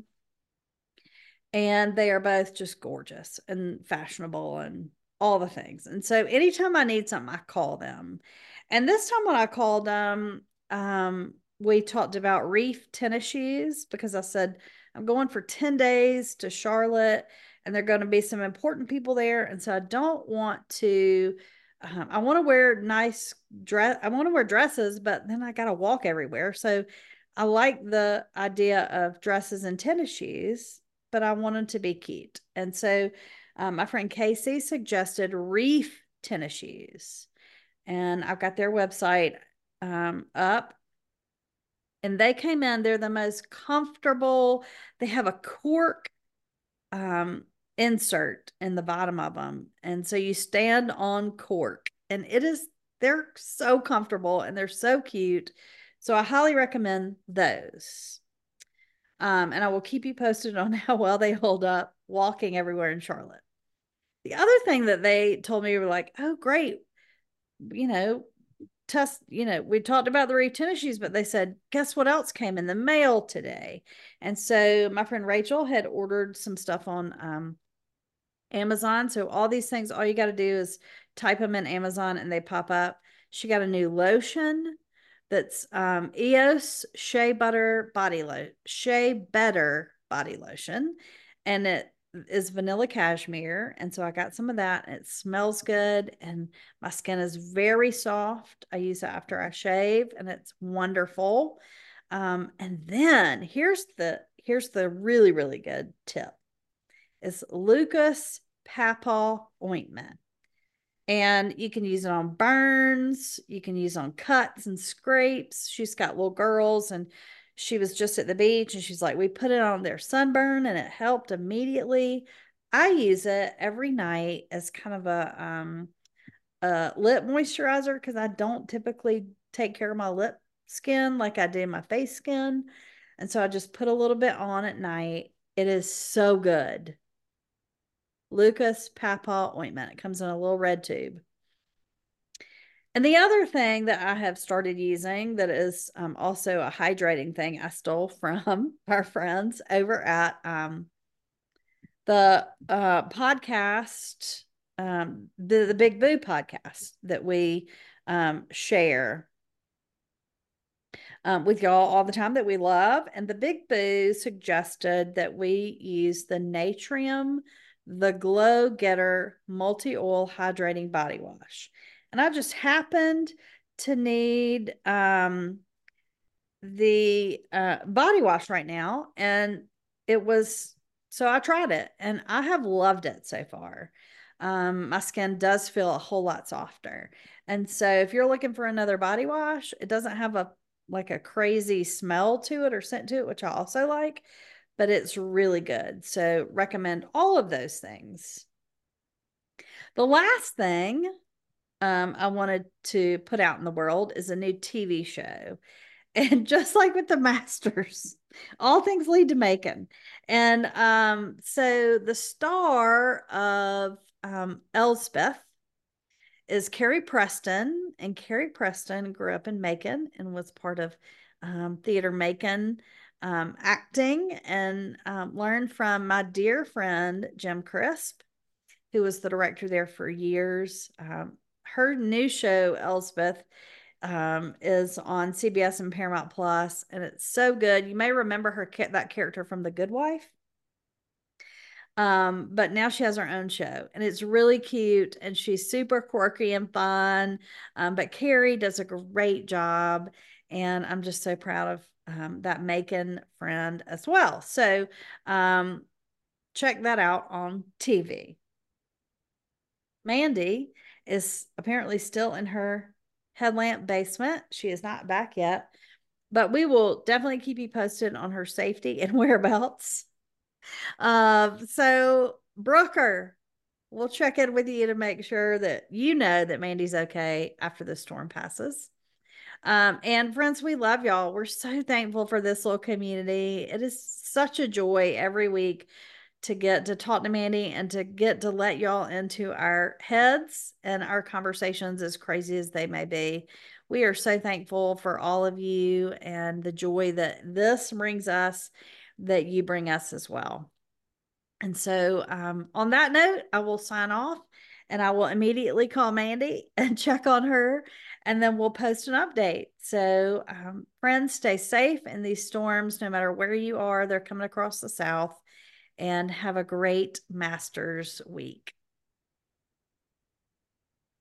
And they are both just gorgeous and fashionable and all the things. And so anytime I need something, I call them. And this time when I called them, um, we talked about Reef tennis shoes because I said I'm going for ten days to Charlotte, and there are going to be some important people there. And so I don't want to, um, I want to wear nice dress. I want to wear dresses, but then I got to walk everywhere. So I like the idea of dresses and tennis shoes, but I want them to be cute. And so um, my friend Casey suggested Reef tennis shoes, and I've got their website um, up, and they came in. They're the most comfortable. They have a cork um, insert in the bottom of them, and so you stand on cork, and it is they're so comfortable and they're so cute. So I highly recommend those. Um, and I will keep you posted on how well they hold up walking everywhere in Charlotte. The other thing that they told me were like, oh, great, you know, test, you know, we talked about the Reef tennis shoes, but they said, guess what else came in the mail today? And so my friend Rachel had ordered some stuff on um, Amazon. So all these things, all you got to do is type them in Amazon and they pop up. She got a new lotion that's um, E O S Shea Butter Body Lotion, Shea Better Body Lotion, and it is vanilla cashmere. And so I got some of that. It smells good, and my skin is very soft. I use it after I shave, and it's wonderful. Um, and then here's the here's the really really good tip: is Lucas Papaw ointment. And you can use it on burns, you can use it on cuts and scrapes. She's got little girls, and she was just at the beach, and she's like, we put it on their sunburn and it helped immediately. I use it every night as kind of a um a lip moisturizer, because I don't typically take care of my lip skin like I do my face skin. And so I just put a little bit on at night. It is so good. Lucas Papaw ointment. It comes in a little red tube. And the other thing that I have started using that is um, also a hydrating thing I stole from our friends over at um, the uh, podcast, um, the, the Big Boo podcast that we um, share um, with y'all all the time, that we love. And the Big Boo suggested that we use the Natrium, the Glow Getter Multi Oil Hydrating Body Wash. And I just happened to need um, the uh, body wash right now. And it was, so I tried it and I have loved it so far. Um, my skin does feel a whole lot softer. And so if you're looking for another body wash, it doesn't have a like a crazy smell to it or scent to it, which I also like, but it's really good. So recommend all of those things. The last thing um, I wanted to put out in the world is a new T V show. And just like with the Masters, all things lead to Macon. And um, so the star of um, Elsbeth is Carrie Preston. And Carrie Preston grew up in Macon and was part of um, Theater Macon um, acting, and um, learned from my dear friend, Jim Crisp, who was the director there for years. Um, her new show, Elsbeth, um, is on C B S and Paramount Plus, and it's so good. You may remember her that character from The Good Wife. Um, but now she has her own show, and it's really cute, and she's super quirky and fun. Um, but Carrie does a great job, and I'm just so proud of um, that Macon friend as well. So um, check that out on T V. Mandy is apparently still in her headlamp basement. She is not back yet, but we will definitely keep you posted on her safety and whereabouts. Uh, so, Brooker, we'll check in with you to make sure that you know that Mandy's okay after the storm passes. Um, and friends, we love y'all. We're so thankful for this little community. It is such a joy every week to get to talk to Mandy and to get to let y'all into our heads and our conversations, as crazy as they may be. We are so thankful for all of you and the joy that this brings us, that you bring us as well. And so um, on that note, I will sign off, and I will immediately call Mandy and check on her, and then we'll post an update. So, um, friends, stay safe in these storms, no matter where you are. They're coming across the South, and have a great Masters week.